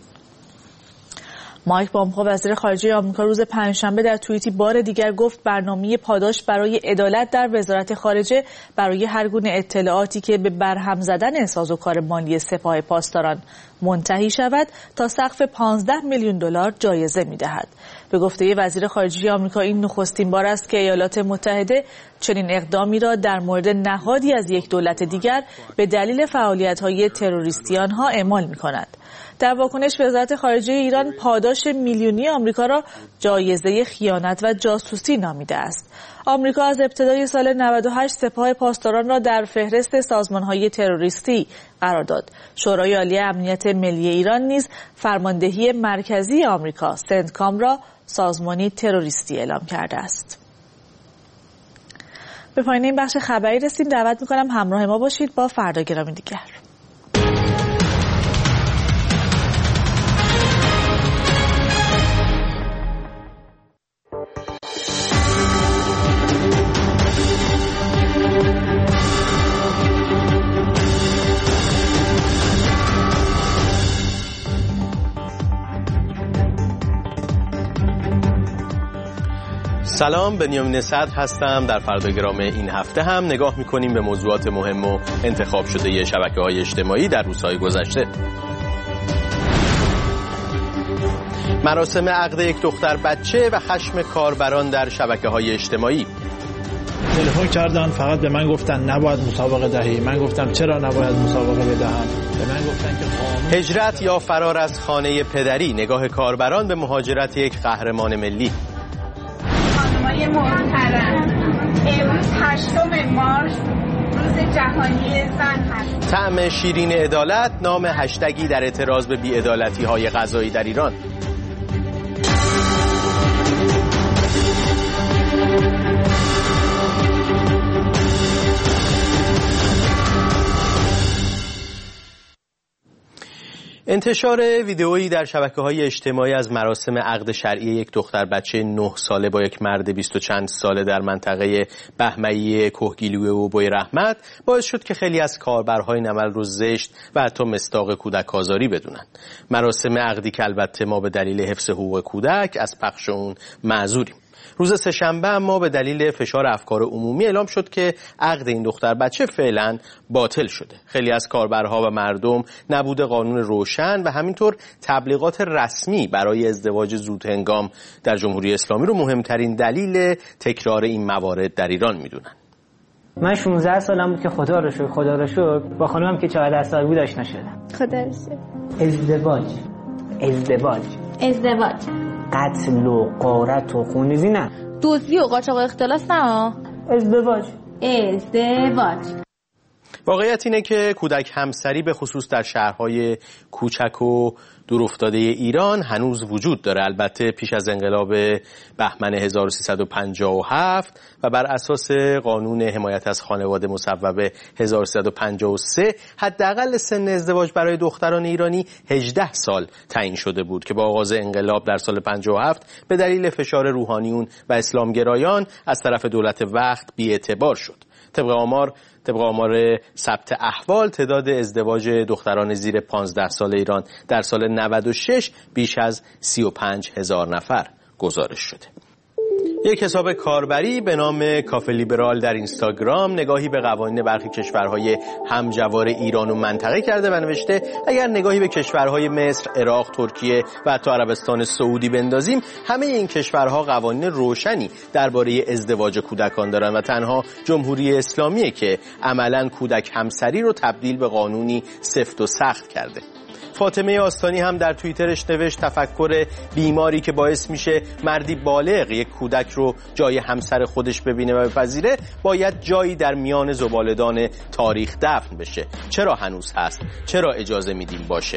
مایک پامپئو وزیر خارجه آمریکا روز پنجشنبه در توییتی بار دیگر گفت برنامه پاداش برای عدالت در وزارت خارجه برای هر گونه اطلاعاتی که به برهم زدن سازوکار مالی سپاه پاسداران منتهی شود تا سقف پانزده میلیون دلار جایزه می‌دهد. به گفته وزیر خارجه آمریکا این نخستین بار است که ایالات متحده چنین اقدامی را در مورد نهادی از یک دولت دیگر به دلیل فعالیت‌های تروریستی آنها اعمال می‌کند. در واکنش وزارت خارجه ایران پاداش میلیونی آمریکا را جایزه خیانت و جاسوسی نامیده است. آمریکا از ابتدای سال نود و هشت سپاه پاسداران را در فهرست سازمان‌های تروریستی قرار داد. شورای عالی امنیت ملی ایران نیز فرماندهی مرکزی آمریکا سنتکام را سازمانی تروریستی اعلام کرده است. به پایان این بخش خبری رسیدیم. دعوت می‌کنم همراه ما باشید با فردا گرامی دیگر. سلام، بنیامین صدر هستم. در فرداگرام این هفته هم نگاه می‌کنیم به موضوعات مهم و انتخاب شده شبکه‌های اجتماعی در روزهای گذشته. مراسم عقد یک دختر بچه و خشم کاربران در شبکه‌های اجتماعی. تلفن کردن فقط به من گفتن نباید مسابقه دهی. من گفتم چرا نباید مسابقه بدهم؟ به من گفتن که قانون هجرت یا فرار از خانه پدری، نگاه کاربران به مهاجرت یک قهرمان ملی. خانم‌های محترم، امروز هشتم مارس روز جهانی زن هست. طعم شیرین عدالت نام هشتگی در اعتراض به بی‌عدالتی‌های قضایی در ایران. انتشار ویدئویی در شبکه‌های اجتماعی از مراسم عقد شرعی یک دختر بچه نه ساله با یک مرد بیست و چند ساله در منطقه بهمنی کهگیلویه و بوی رحمت باعث شد که خیلی از کاربرهای این عمل رو زشت و حتی مصداق کودک آزاری بدونن. مراسم عقدی که البته ما به دلیل حفظ حقوق کودک از پخش اون معذوریم. روز سه‌شنبه اما به دلیل فشار افکار عمومی اعلام شد که عقد این دختر بچه فعلا باطل شده. خیلی از کاربرها و مردم نبود قانون روشن و همینطور تبلیغات رسمی برای ازدواج زود هنگام در جمهوری اسلامی رو مهمترین دلیل تکرار این موارد در ایران میدونن. من شانزده سالم بود که خدا رو شکر خدا رو شکر با خانومم که چهارده سال بود آشنا شدم. خدا رو شکر. ازدواج ازدواج ازدواج قتل و غارت و خونریزی نه. دزدی و قاچاق اختلاس نه. ازدواج ازدواج واقعیت اینه که کودک همسری به خصوص در شهرهای کوچک و دورافتاده ایران هنوز وجود داره. البته پیش از انقلاب بهمن هزار و سیصد و پنجاه و هفت و بر اساس قانون حمایت از خانواده مصوب هزار و سیصد و پنجاه و سه حداقل سن ازدواج برای دختران ایرانی هجده سال تعیین شده بود که با آغاز انقلاب در سال پنجاه و هفت به دلیل فشار روحانیون و اسلامگرایان از طرف دولت وقت بی‌اعتبار شد. طبق آمار طبق آمار ثبت احوال تعداد ازدواج دختران زیر پانزده سال ایران در سال نود و شش بیش از سی و پنج هزار نفر گزارش شده. یک حساب کاربری به نام کافه لیبرال در اینستاگرام نگاهی به قوانین برخی کشورهای همجوار ایران و منطقه کرده و نوشته اگر نگاهی به کشورهای مصر، عراق، ترکیه و حتی عربستان سعودی بندازیم، همه این کشورها قوانین روشنی درباره ازدواج کودکان دارند و تنها جمهوری اسلامیه که عملاً کودک همسری رو تبدیل به قانونی سفت و سخت کرده. فاطمه آستانی هم در توییترش نوشت تفکر بیماری که باعث میشه مردی بالغ یک کودک رو جای همسر خودش ببینه و بپذیره باید جایی در میان زباله‌دان تاریخ دفن بشه. چرا هنوز هست؟ چرا اجازه میدیم باشه؟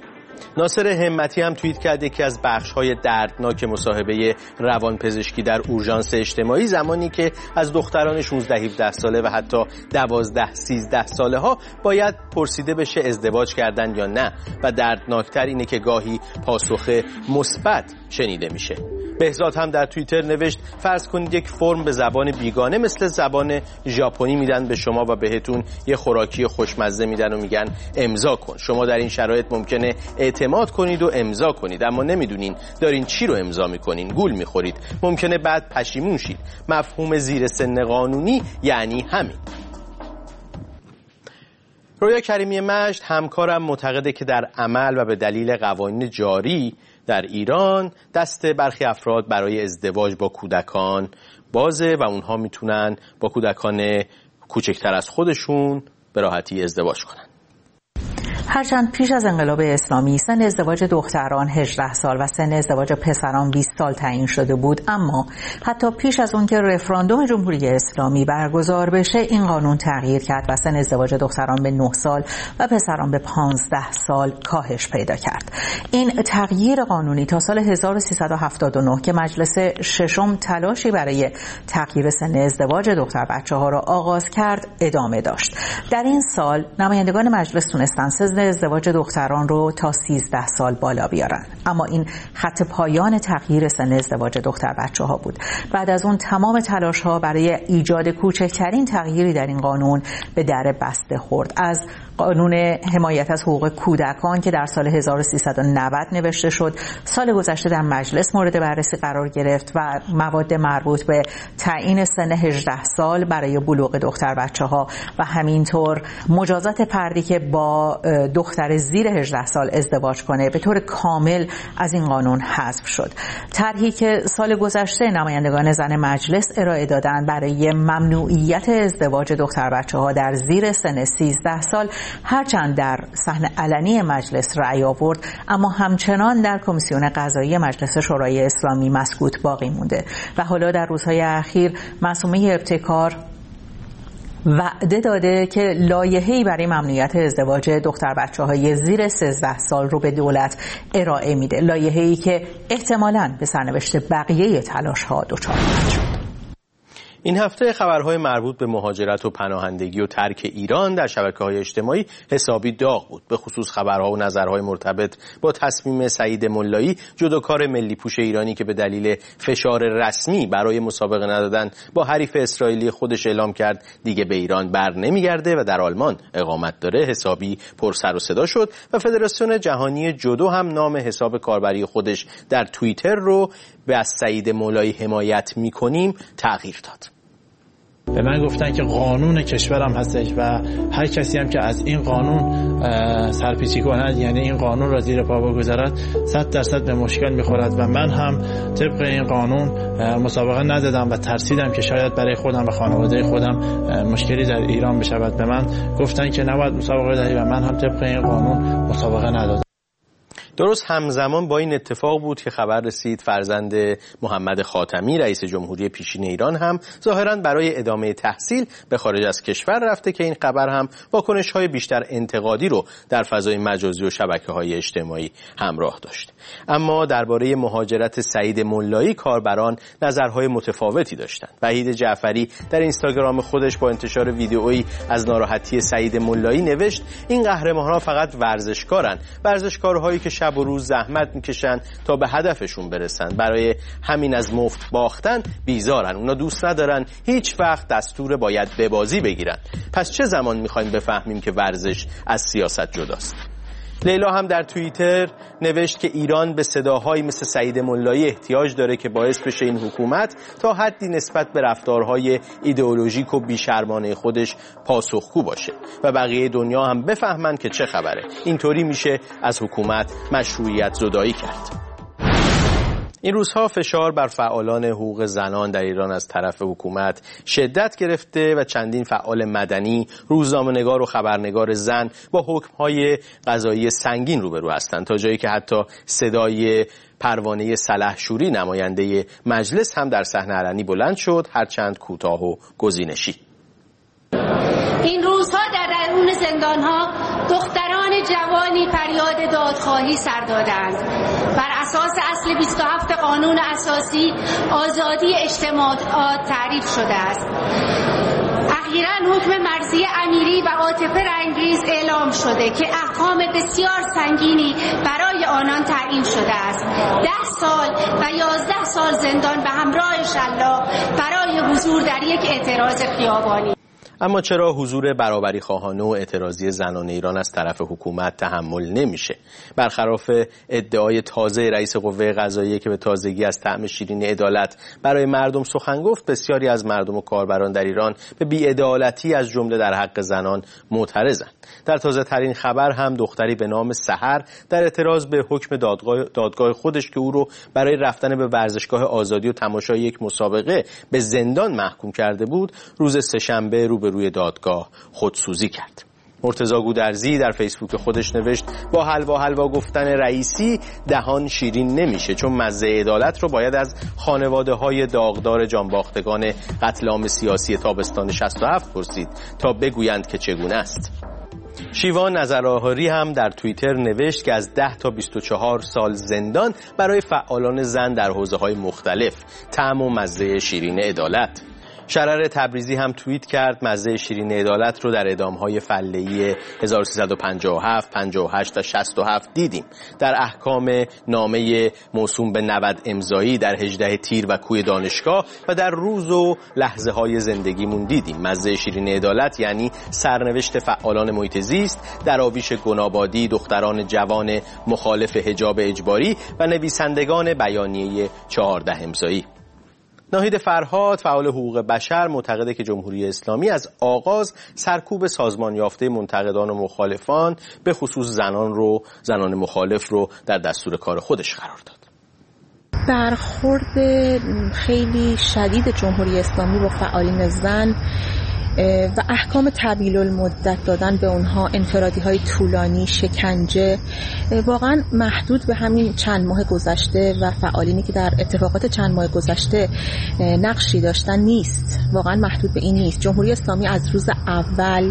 ناصر همتی هم توییت کرد یکی از بخش‌های دردناک مصاحبه روانپزشکی در اورژانس اجتماعی زمانی که از دختران شانزده هفده ساله و حتی دوازده سیزده ساله ها باید پرسیده بشه ازدواج کردن یا نه و دردناکتر اینه که گاهی پاسخ مثبت شنیده میشه. بهزاد هم در توییتر نوشت فرض کنید یک فرم به زبان بیگانه مثل زبان ژاپنی میدن به شما و بهتون یه خوراکی خوشمزه میدن و میگن امضا کن. شما در این شرایط ممکنه اعتماد کنید و امضا کنید اما نمیدونین دارین چی رو امضا میکنین. گول میخورید. ممکنه بعد پشیمون شید. مفهوم زیر سن قانونی یعنی همین. رویا کریمی مجد همکارم معتقده که در عمل و به دلیل قوانین جاری در ایران دست برخی افراد برای ازدواج با کودکان بازه و اونها میتونن با کودکان کوچکتر از خودشون به راحتی ازدواج کنن. هرچند پیش از انقلاب اسلامی سن ازدواج دختران هجده سال و سن ازدواج پسران بیست سال تعیین شده بود، اما حتی پیش از اون که رفراندوم جمهوری اسلامی برگزار بشه این قانون تغییر کرد و سن ازدواج دختران به نه سال و پسران به پانزده سال کاهش پیدا کرد. این تغییر قانونی تا سال هزار و سیصد و هفتاد و نه که مجلس ششم تلاشی برای تغییر سن ازدواج دختر بچه ها را آغاز کرد ادامه داشت. در این سال نمایندگان مجلس تونستن سن ازدواج دختران رو تا سیزده سال بالا بیارن، اما این خط پایان تغییر سن ازدواج دختر بچه ها بود. بعد از اون تمام تلاش ها برای ایجاد کوچکترین تغییری در این قانون به در بسته خورد. از قانون حمایت از حقوق کودکان که در سال هزار و سیصد و نود نوشته شد، سال گذشته در مجلس مورد بررسی قرار گرفت و مواد مربوط به تعیین سن هجده سال برای بلوغ دختر بچه‌ها و همینطور مجازات فردی که با دختر زیر هجده سال ازدواج کنه به طور کامل از این قانون حذف شد. طرحی که سال گذشته نمایندگان زن مجلس ارائه دادن برای ممنوعیت ازدواج دختر بچه‌ها در زیر سن سیزده سال هرچند در صحن علنی مجلس رأی آورد، اما همچنان در کمیسیون قضایی مجلس شورای اسلامی مسکوت باقی مونده و حالا در روزهای اخیر معصومه ابتکار وعده داده که لایحه‌ای برای ممنوعیت ازدواج دختر بچه‌های زیر سیزده سال رو به دولت ارائه میده، لایحه‌ای که احتمالاً به سرنوشت بقیه تلاش‌ها دچار خواهد شد. این هفته خبرهای مربوط به مهاجرت و پناهندگی و ترک ایران در شبکه‌های اجتماعی حسابی داغ بود، به خصوص خبرها و نظرهای مرتبط با تصمیم سعید ملایی، جودوکار ملی پوش ایرانی که به دلیل فشار رسمی برای مسابقه ندادن با حریف اسرائیلی خودش اعلام کرد دیگه به ایران بر نمیگرده و در آلمان اقامت داره، حسابی پر سر و صدا شد و فدراسیون جهانی جودو هم نام حساب کاربری خودش در توییتر رو به از سعید ملایی حمایت می‌کنیم تغییر داد. به من گفتن که قانون کشورم هستش و هر کسی هم که از این قانون سرپیچی کند، یعنی این قانون را زیر پا بگذارد، صد درصد به مشکل میخورد و من هم طبق این قانون مسابقه ندادم و ترسیدم که شاید برای خودم و خانواده خودم مشکلی در ایران بشود. به من گفتن که نباید مسابقه دهی و من هم طبق این قانون مسابقه ندادم. درست همزمان با این اتفاق بود که خبر رسید فرزند محمد خاتمی رئیس جمهوری پیشین ایران هم ظاهراً برای ادامه تحصیل به خارج از کشور رفته که این خبر هم واکنش‌های بیشتر انتقادی رو در فضای مجازی و شبکه‌های اجتماعی همراه داشت. اما درباره مهاجرت سعید ملایی کاربران نظرهای متفاوتی داشتند. وحید جعفری در اینستاگرام خودش با انتشار ویدئویی از ناراحتی سعید ملایی نوشت این قهرمان‌ها فقط ورزشکارن، ورزشکارهایی که شب و روز زحمت میکشن تا به هدفشون برسن، برای همین از مفت باختن بیزارن، اونا دوست ندارن هیچ وقت دستور باید به بازی بگیرن. پس چه زمان میخوایم بفهمیم که ورزش از سیاست جداست؟ لیلا هم در توییتر نوشت که ایران به صداهایی مثل سعید ملایی احتیاج داره که باعث بشه این حکومت تا حدی نسبت به رفتارهای ایدئولوژیک و بیشرمانه خودش پاسخگو باشه و بقیه دنیا هم بفهمن که چه خبره. اینطوری میشه از حکومت مشروعیت زدایی کرد. این روزها فشار بر فعالان حقوق زنان در ایران از طرف حکومت شدت گرفته و چندین فعال مدنی، روزنامه‌نگار و خبرنگار زن با حکم‌های قضایی سنگین روبرو هستند، تا جایی که حتی صدای پروانه سلحشوری نماینده مجلس هم در صحنه علنی بلند شد، هرچند کوتاه و گزینشی. این روزها در درون زندان‌ها دختران جوانی فریاد دادخواهی سر دادند. بر اساس اصل بیست و هفت قانون اساسی آزادی اجتماعات تعریف شده است. اخیراً حکم مرضیه امیری و عاطفه رنگریز اعلام شده که احکام بسیار سنگینی برای آنان تعیین شده است. ده سال و یازده سال زندان به همراه شلاق برای حضور در یک اعتراض خیابانی. اما چرا حضور برابری خواهانه و اعتراضی زنان ایران از طرف حکومت تحمل نمیشه؟ برخلاف ادعای تازه رئیس قوه قضاییه که به تازگی از طعم شیرین عدالت برای مردم سخن گفت، بسیاری از مردم و کاربران در ایران به بی‌عدالتی از جمله در حق زنان معترضند. در تازه ترین خبر هم دختری به نام سحر در اعتراض به حکم دادگاه, دادگاه خودش که او رو برای رفتن به ورزشگاه آزادی و تماشای یک مسابقه به زندان محکوم کرده بود، روز سه‌شنبه رو به روی دادگاه خودسوزی کرد. مرتضی گودرزی در فیسبوک خودش نوشت با حلوا حلوا گفتن رئیسی دهان شیرین نمیشه، چون مزه عدالت رو باید از خانواده های داغدار جانباختگان قتل عام سیاسی تابستان شصت و هفت پرسید تا بگویند که چگونه است. شیوان نظرآهاری هم در توییتر نوشت که از ده تا بیست و چهار سال زندان برای فعالان زن در حوزه‌های مختلف، طعم و مزه شیرین عدالت. شرر تبریزی هم توییت کرد مزه شیرین عدالت رو در اعدام‌های فله‌ای هزار و سیصد و پنجاه و هفت، پنجاه و هشت تا شصت و هفت دیدیم. در احکام نامه موسوم به نود امضایی در هجده تیر و کوی دانشگاه و در روز و لحظه‌های زندگیمون دیدیم. مزه شیرین عدالت یعنی سرنوشت فعالان محیط زیست، دراویش گنابادی، دختران جوان مخالف حجاب اجباری و نویسندگان بیانیه چهارده امضایی. ناهید فرهاد فعال حقوق بشر معتقده که جمهوری اسلامی از آغاز سرکوب سازمان یافته منتقدان و مخالفان به خصوص زنان رو زنان مخالف رو در دستور کار خودش قرار داد. برخورد خیلی شدید جمهوری اسلامی با فعالین زن و احکام طویل المدت دادن به اونها، انفرادی های طولانی، شکنجه، واقعا محدود به همین چند ماه گذشته و فعالینی که در اتفاقات چند ماه گذشته نقشی داشتن نیست. واقعا محدود به این نیست. جمهوری اسلامی از روز اول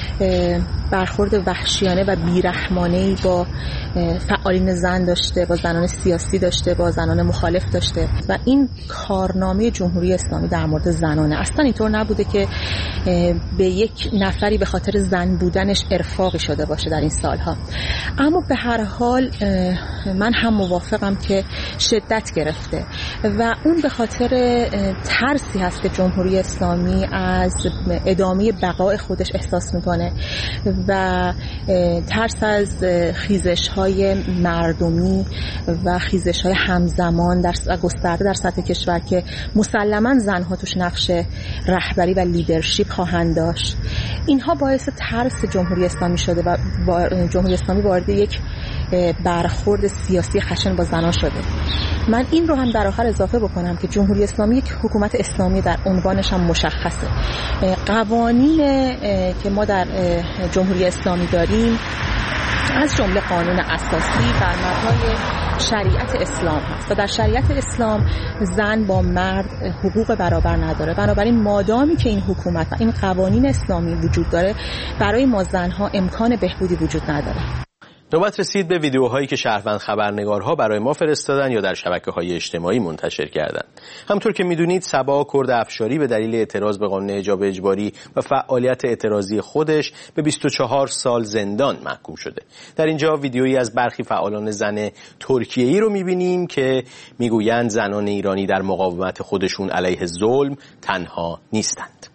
برخورد وحشیانه و بیرحمانه‌ای با فعالین زن داشته، با زنان سیاسی داشته، با زنان مخالف داشته و این کارنامه جمهوری اسلامی در مورد زنانه. اصلا اینطور نبوده که به یک نفری به خاطر زن بودنش ارفاقی شده باشه در این سالها. اما به هر حال من هم موافقم که شدت گرفته و اون به خاطر ترسی هست که جمهوری اسلامی از ادامه بقای خودش احساس میکنه و ترس از خیزش‌های مردمی و خیزش‌های همزمان در گسترده در سطح کشور که مسلماً زن‌ها توش نقش رهبری و لیدرشپ خواهند داشت. اینها باعث ترس جمهوری اسلامی شده و جمهوری اسلامی وارد یک برخورد سیاسی خشن با زنان شده. من این رو هم در آخر اضافه بکنم که جمهوری اسلامی یک حکومت اسلامی در عنوانش هم مشخصه. قوانین که ما در جمهوری اسلامی داریم از جمله قانون اساسی بر مبنای شریعت اسلام هست و در شریعت اسلام زن با مرد حقوق برابر نداره. بنابراین مادامی که این حکومت و این قوانین اسلامی وجود داره، برای ما زنها امکان بهبودی وجود نداره. نوبت رسید به ویدیوهایی که شهروند خبرنگارها برای ما فرستادن یا در شبکه‌های اجتماعی منتشر کردند. همطور که می‌دونید صبا کرد افشاری به دلیل اعتراض به قانون حجاب اجباری و فعالیت اعتراضی خودش به بیست و چهار سال زندان محکوم شده. در اینجا ویدیویی از برخی فعالان زن ترکیه‌ای رو می‌بینیم که میگویند زنان ایرانی در مقاومت خودشون علیه ظلم تنها نیستند.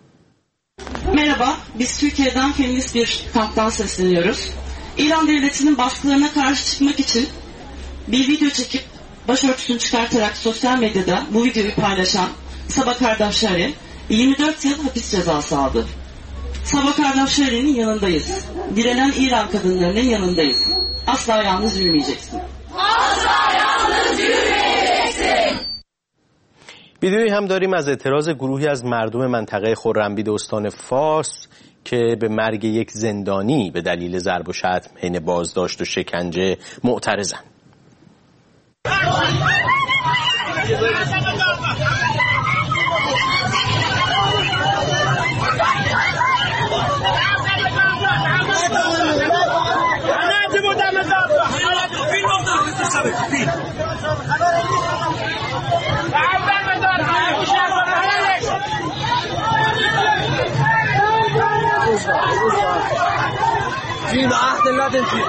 Merhaba, biz Türkiye'den feminist bir kamptan sesleniyoruz. İran devletinin baskılarına karşı çıkmak için bir video çekip başörtüsünü çıkartarak sosyal medyada bu videoyu paylaşan Sabah Kardavşari yirmi dört yıl hapis cezası aldı. Sabah Kardavşari'nin yanındayız. Direnen İran kadınlarının yanındayız. Asla yalnız yürümeyeceksin. Asla yalnız yürümeyeceksin. ویدیویی هم داریم از اعتراض گروهی از مردم منطقه خرمدید استان فارس که به مرگ یک زندانی به دلیل ضرب و شتم حین بازداشت و شکنجه معترضند. فيما عهد لا تنفي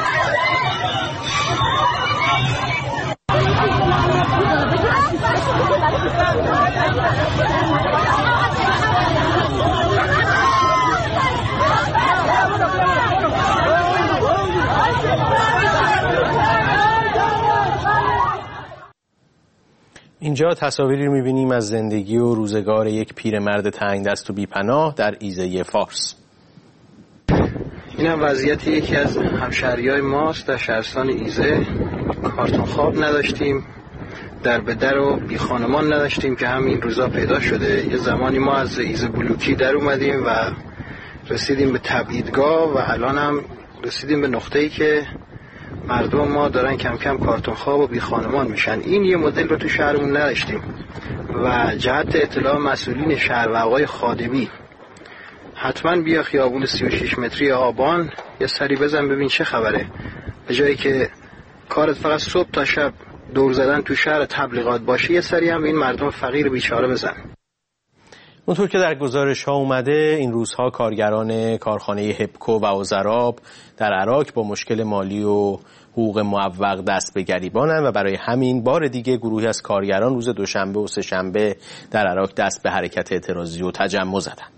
اینجا تصاویری رو می‌بینیم از زندگی و روزگار یک پیرمرد تنگدست و بی‌پناه در ایزه فارس. این هم وضعیت یکی از همشهریای ماست در شهرستان ایزه. کارتون خواب نداشتیم، در به در و بی خانمان نداشتیم که همین روزا پیدا شده. یه زمانی ما از ایزه بلوکی در اومدیم و رسیدیم به تبعیدگاه و الان هم رسیدیم به نقطه‌ای که مردم ما دارن کم کم کارتون خواب و بی خانمان میشن. این یه مدل رو تو شهرمون نداشتیم و جهت اطلاع مسئولین شهر و آقای خادمی حتما بیا خیابون سی و شش متری آبان یه سری بزن ببین چه خبره، به جایی که کارت فقط صبح تا شب دور زدن تو شهر تبلیغات باشه، یه سری هم این مردم فقیر بیچاره بزن. اونطور که در گزارش ها اومده این روزها کارگران کارخانه هپکو و اوزراب در عراق با مشکل مالی و حقوق معوق دست به گریبانند و برای همین بار دیگه گروهی از کارگران روز دوشنبه و سه‌شنبه در عراق دست به حرکت اعتراضی و تجمع زدند.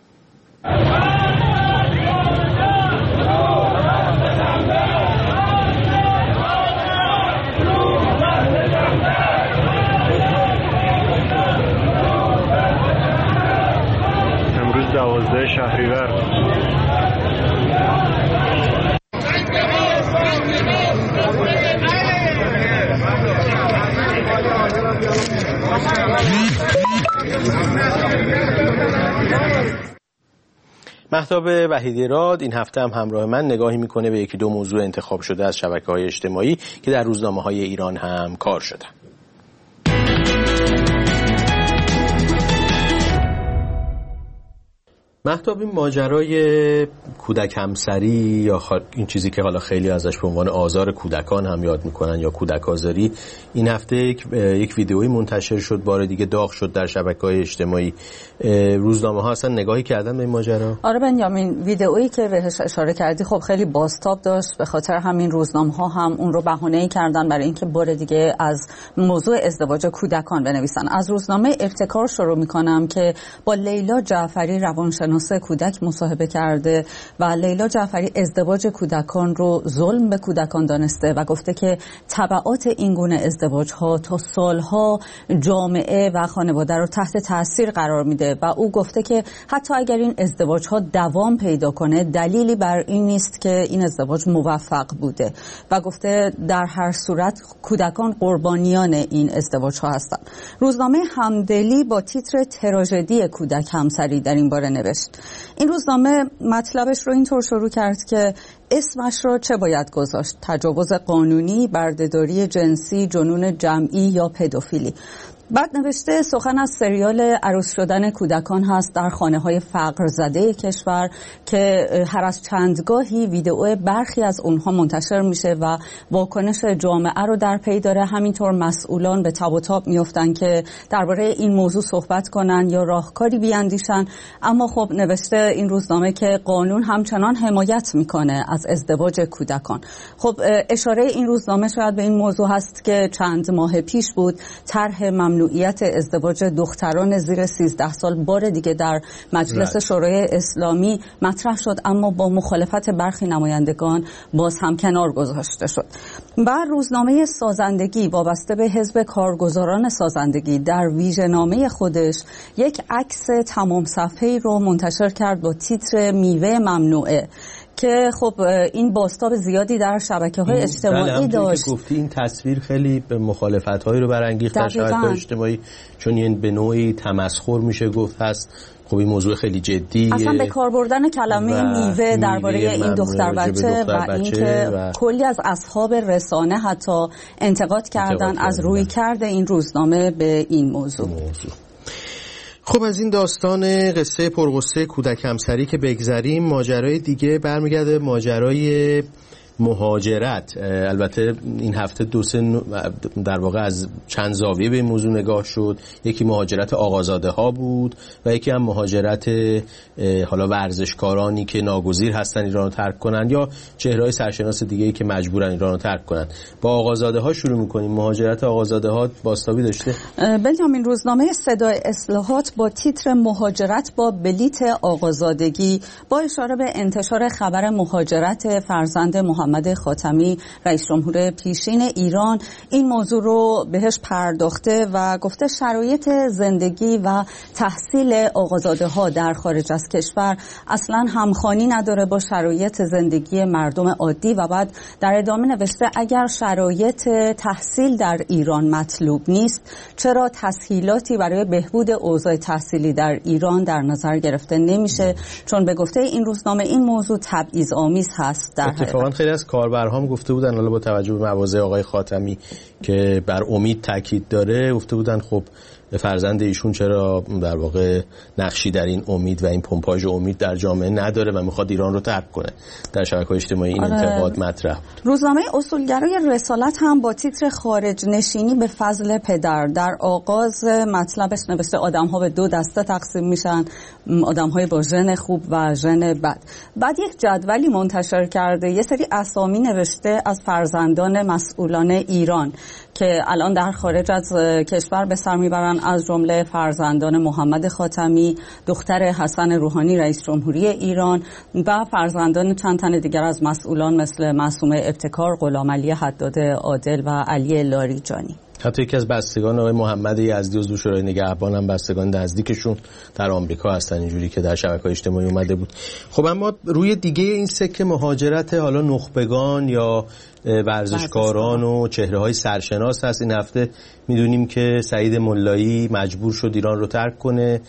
امروز دوازده شهریور مهتاب وحیدی‌راد این هفته هم همراه من نگاهی میکنه به یکی دو موضوع انتخاب شده از شبکه‌های اجتماعی که در روزنامه‌های ایران هم کار شدن. مهتاب، این ماجرای کودک همسری یا این چیزی که حالا خیلی ازش به عنوان آزار کودکان هم یاد میکنن یا کودک آزاری، این هفته یک, یک ویدئویی منتشر شد، بار دیگه داغ شد در شبکه‌های اجتماعی. روزنامه ها اصلا نگاهی کردن به این ماجرا؟ آره بنیامین، ویدئویی که بهش اشاره کردی خب خیلی بازتاب داشت، به خاطر همین روزنامه ها هم اون رو بهانه‌ای کردن برای اینکه بار دیگه از موضوع ازدواج کودکان بنویسن. از روزنامه ابتکار شروع میکنم که با لیلا جعفری روانشناس کودک مصاحبه کرده و لیلا جعفری ازدواج کودکان رو ظلم به کودکان دانسته و گفته که تبعات این گونه ازدواج ها تا سالها جامعه و خانواده رو تحت تاثیر قرار میده و او گفته که حتی اگر این ازدواج ها دوام پیدا کنه دلیلی بر این نیست که این ازدواج موفق بوده و گفته در هر صورت کودکان قربانیان این ازدواج ها هستند. روزنامه همدلی با تیتر تراژدی کودک همسری در این باره نوشت. این روزنامه مطلبش رو اینطور شروع کرد که اسمش رو چه باید گذاشت؟ تجاوز قانونی، بردهداری جنسی، جنون جمعی یا پدوفیلی. بعد نوشته سخن از سریال عروس شدن کودکان هست در خانه‌های فقر زده کشور که هر از چندگاهی ویدئو برخی از اونها منتشر میشه و واکنش جامعه رو در پی داره. همینطور مسئولان به تاب و تاب میافتن که درباره این موضوع صحبت کنن یا راهکاری بیاندیشن، اما خب نوشته این روزنامه که قانون همچنان حمایت میکنه از ازدواج کودکان. خب اشاره این روزنامه شاید به این موضوع هست که چند ماه پیش بود طرح ممنوعیت ازدواج دختران زیر سیزده سال بار دیگه در مجلس شورای اسلامی مطرح شد، اما با مخالفت برخی نمایندگان باز هم کنار گذاشته شد. و روزنامه سازندگی وابسته به حزب کارگزاران سازندگی در ویژه‌نامه خودش یک عکس تمام صفحه‌ای رو منتشر کرد با تیتر میوه ممنوعه که خب این بازتاب زیادی در شبکه‌های اجتماعی داشت. که گفتی این تصویر خیلی به مخالفت‌هایی رو برانگیخت در شبکه‌های اجتماعی، چون این به نوعی تمسخر میشه گفت هست. خب این موضوع خیلی جدیه، اصلا به کار بردن کلمه میوه درباره این دختر بچه و اینکه و... کلی از اصحاب رسانه حتی انتقاد کردن از روی کرده این روزنامه به این موضوع. موضوع. خب از این داستان قصه پرغصه کودک همسری که بگذریم، ماجرای دیگه برمیگرده ماجرای مهاجرت. البته این هفته دو سه در واقع از چند زاویه به این موضوع نگاه شد. یکی مهاجرت آقازاده ها بود و یکی هم مهاجرت حالا ورزشکارانی که ناگزیر هستن ایران رو ترک کنن یا چهره‌های سرشناس دیگه‌ای که مجبورن ایران رو ترک کنن. با آقازاده ها شروع می‌کنیم. مهاجرت آقازاده ها بازتابی داشته؟ بنیامین، روزنامه صدای اصلاحات با تیتر مهاجرت با بلیت آقازادگی با اشاره به انتشار خبر مهاجرت فرزند محمد محمد خاتمی رئیس جمهور پیشین ایران این موضوع رو بهش پرداخته و گفته شرایط زندگی و تحصیل آقازاده ها در خارج از کشور اصلا همخوانی نداره با شرایط زندگی مردم عادی و بعد در ادامه نوشته اگر شرایط تحصیل در ایران مطلوب نیست چرا تسهیلاتی برای بهبود اوضاع تحصیلی در ایران در نظر گرفته نمیشه، چون به گفته این روزنامه این موضوع تبعیض آمیز هست. در اتفاقا خیلی از کاربرها هم گفته بودن، حالا با توجه به مواضع آقای خاتمی که بر امید تاکید داره، گفته بودن خب فرزند ایشون چرا در واقع نقشی در این امید و این پمپاژ امید در جامعه نداره و میخواد ایران رو ترک کنه. در شبکه‌های اجتماعی این انتقاد مطرح بود. روزنامه اصولگرای رسالت هم با تیتر خارج نشینی به فضل پدر در آغاز مطلبش نوشته آدم‌ها به دو دسته تقسیم میشن، آدم‌های با ژن خوب و ژن بد. بعد یک جدولی منتشر کرده، یه سری اسامی نوشته از فرزندان مسئولان ایران که الان در خارج از کشور به سر میبرن، از جمله فرزندان محمد خاتمی، دختر حسن روحانی رئیس جمهوری ایران و فرزندان چند تن دیگر از مسئولان مثل معصومه ابتکار، غلامعلی حداد عادل و علی لاریجانی. حتی یکی از بستگان آقای محمد یزدی عضو شورای نگهبان هم بستگان نزدیکشون در آمریکا هستن، اینجوری که در شبکه‌های اجتماعی اومده بود. خب اما روی دیگه این سکه مهاجرت حالا نخبگان یا ورزشکاران و چهره‌های سرشناس هست. این هفته میدونیم که سعید ملایی مجبور شد ایران رو ترک کنه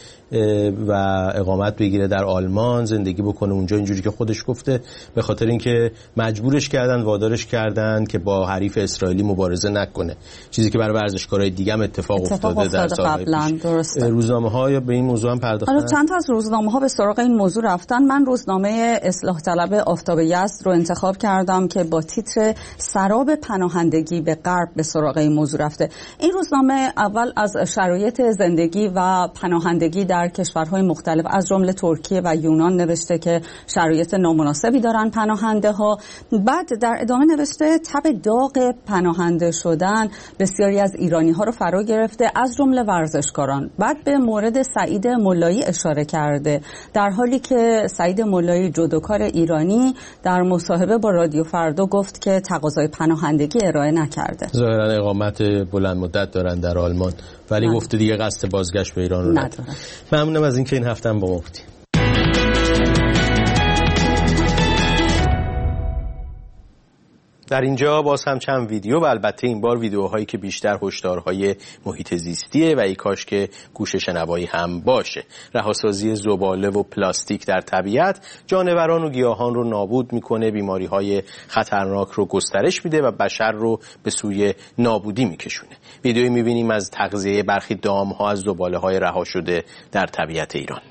و اقامت بگیره در آلمان، زندگی بکنه اونجا، اینجوری که خودش گفته، به خاطر اینکه مجبورش کردن، وادارش کردن که با حریف اسرائیلی مبارزه نکنه، چیزی که برای ورزشکارای دیگه هم اتفاق, اتفاق افتاده, افتاده در سال‌های پیش. روزنامه‌ها یا به این موضوع هم پرداختن. حالا چند تا از روزنامه‌ها به سراغ این موضوع رفتن. من روزنامه اصلاح طلب آفتاب یزد رو انتخاب کردم که با تیتر سراب پناهندگی به غرب به سراغ این موضوع رفته. این روزنامه اول از شرایط زندگی و پناهندگی در کشورهای مختلف از جمله ترکیه و یونان نوشته که شرایط نامناسبی دارن پناهنده ها. بعد در ادامه نوشته تب داغ پناهنده شدن بسیاری از ایرانی ها رو فرا گرفته، از جمله ورزشکاران. بعد به مورد سعید ملایی اشاره کرده، در حالی که سعید ملایی جودوکار ایرانی در مصاحبه با رادیو فردا گفت که تقاضای پناهندگی ارائه نکرده. ظاهرا اقامت بلند مدت دارن در آلمان، ولی نه. گفته دیگه قصد بازگشت به ایران رو نداره. ممنونم از اینکه این هفته هم با ما بودید. در اینجا باز هم چند ویدیو و البته این بار ویدیوهایی که بیشتر هشدارهای محیط زیستیه و ای کاش که گوش شنوایی هم باشه. رهاسازی زباله و پلاستیک در طبیعت جانوران و گیاهان رو نابود میکنه، بیماریهای خطرناک رو گسترش میده و بشر رو به سوی نابودی میکشونه. ویدیویی میبینیم از تغذیه برخی دامها از زباله‌های رها شده در طبیعت ایران.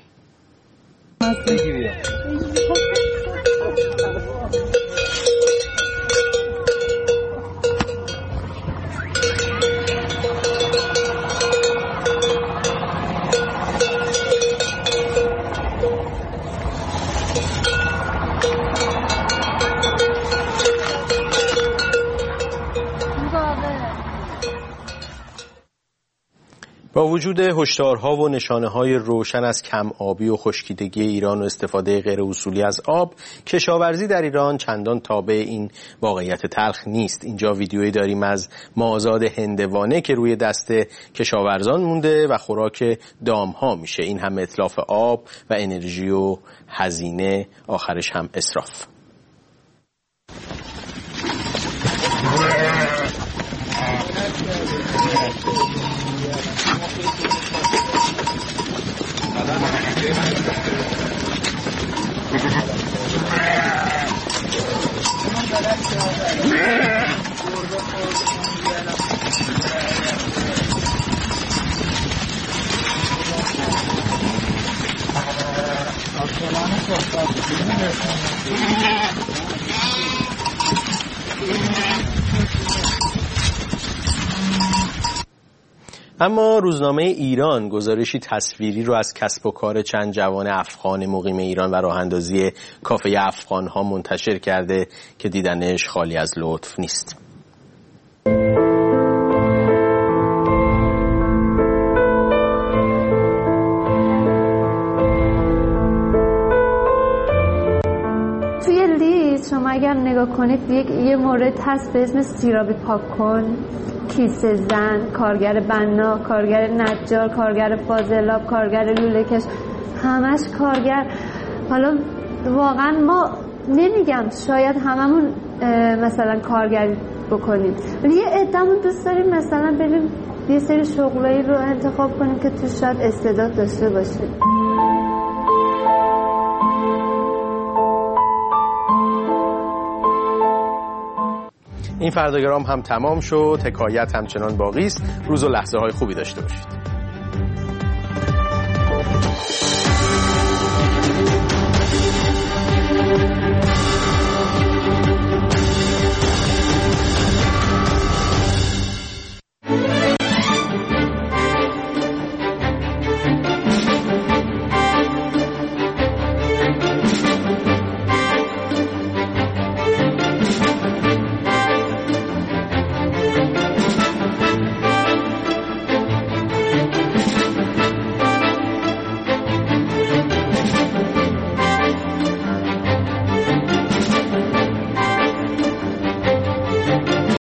با وجود هشدارها و نشانه‌های روشن از کم آبی و خشکیدگی ایران و استفاده غیر اصولی از آب، کشاورزی در ایران چندان تابع این واقعیت تلخ نیست. اینجا ویدیویی داریم از مازاد هندوانه که روی دست کشاورزان مونده و خوراک دامها میشه. این هم اتلاف آب و انرژی و هزینه، آخرش هم اسراف. اما روزنامه ایران گزارشی تصویری رو از کسب و کار چند جوان افغان مقیم ایران و راه اندازی کافه افغان ها منتشر کرده که دیدنش خالی از لطف نیست. توی لیست شما اگر نگاه کنید یک یه مورد هست به اسم سیرابی پاک کن، کیسه زن، کارگر بنا، کارگر نجار، کارگر فاضلاب، کارگر لوله‌کش، همش کارگر. حالا واقعا ما نمیگم شاید هممون مثلا کارگری بکنیم، ولی یه عده‌مون دوست داریم مثلا بریم یه سری شغلایی رو انتخاب کنیم که تو شاید استعداد داشته باشیم. این فرداگرام هم تمام شد، حکایت همچنان باقی است. روز و لحظه های خوبی داشته باشید.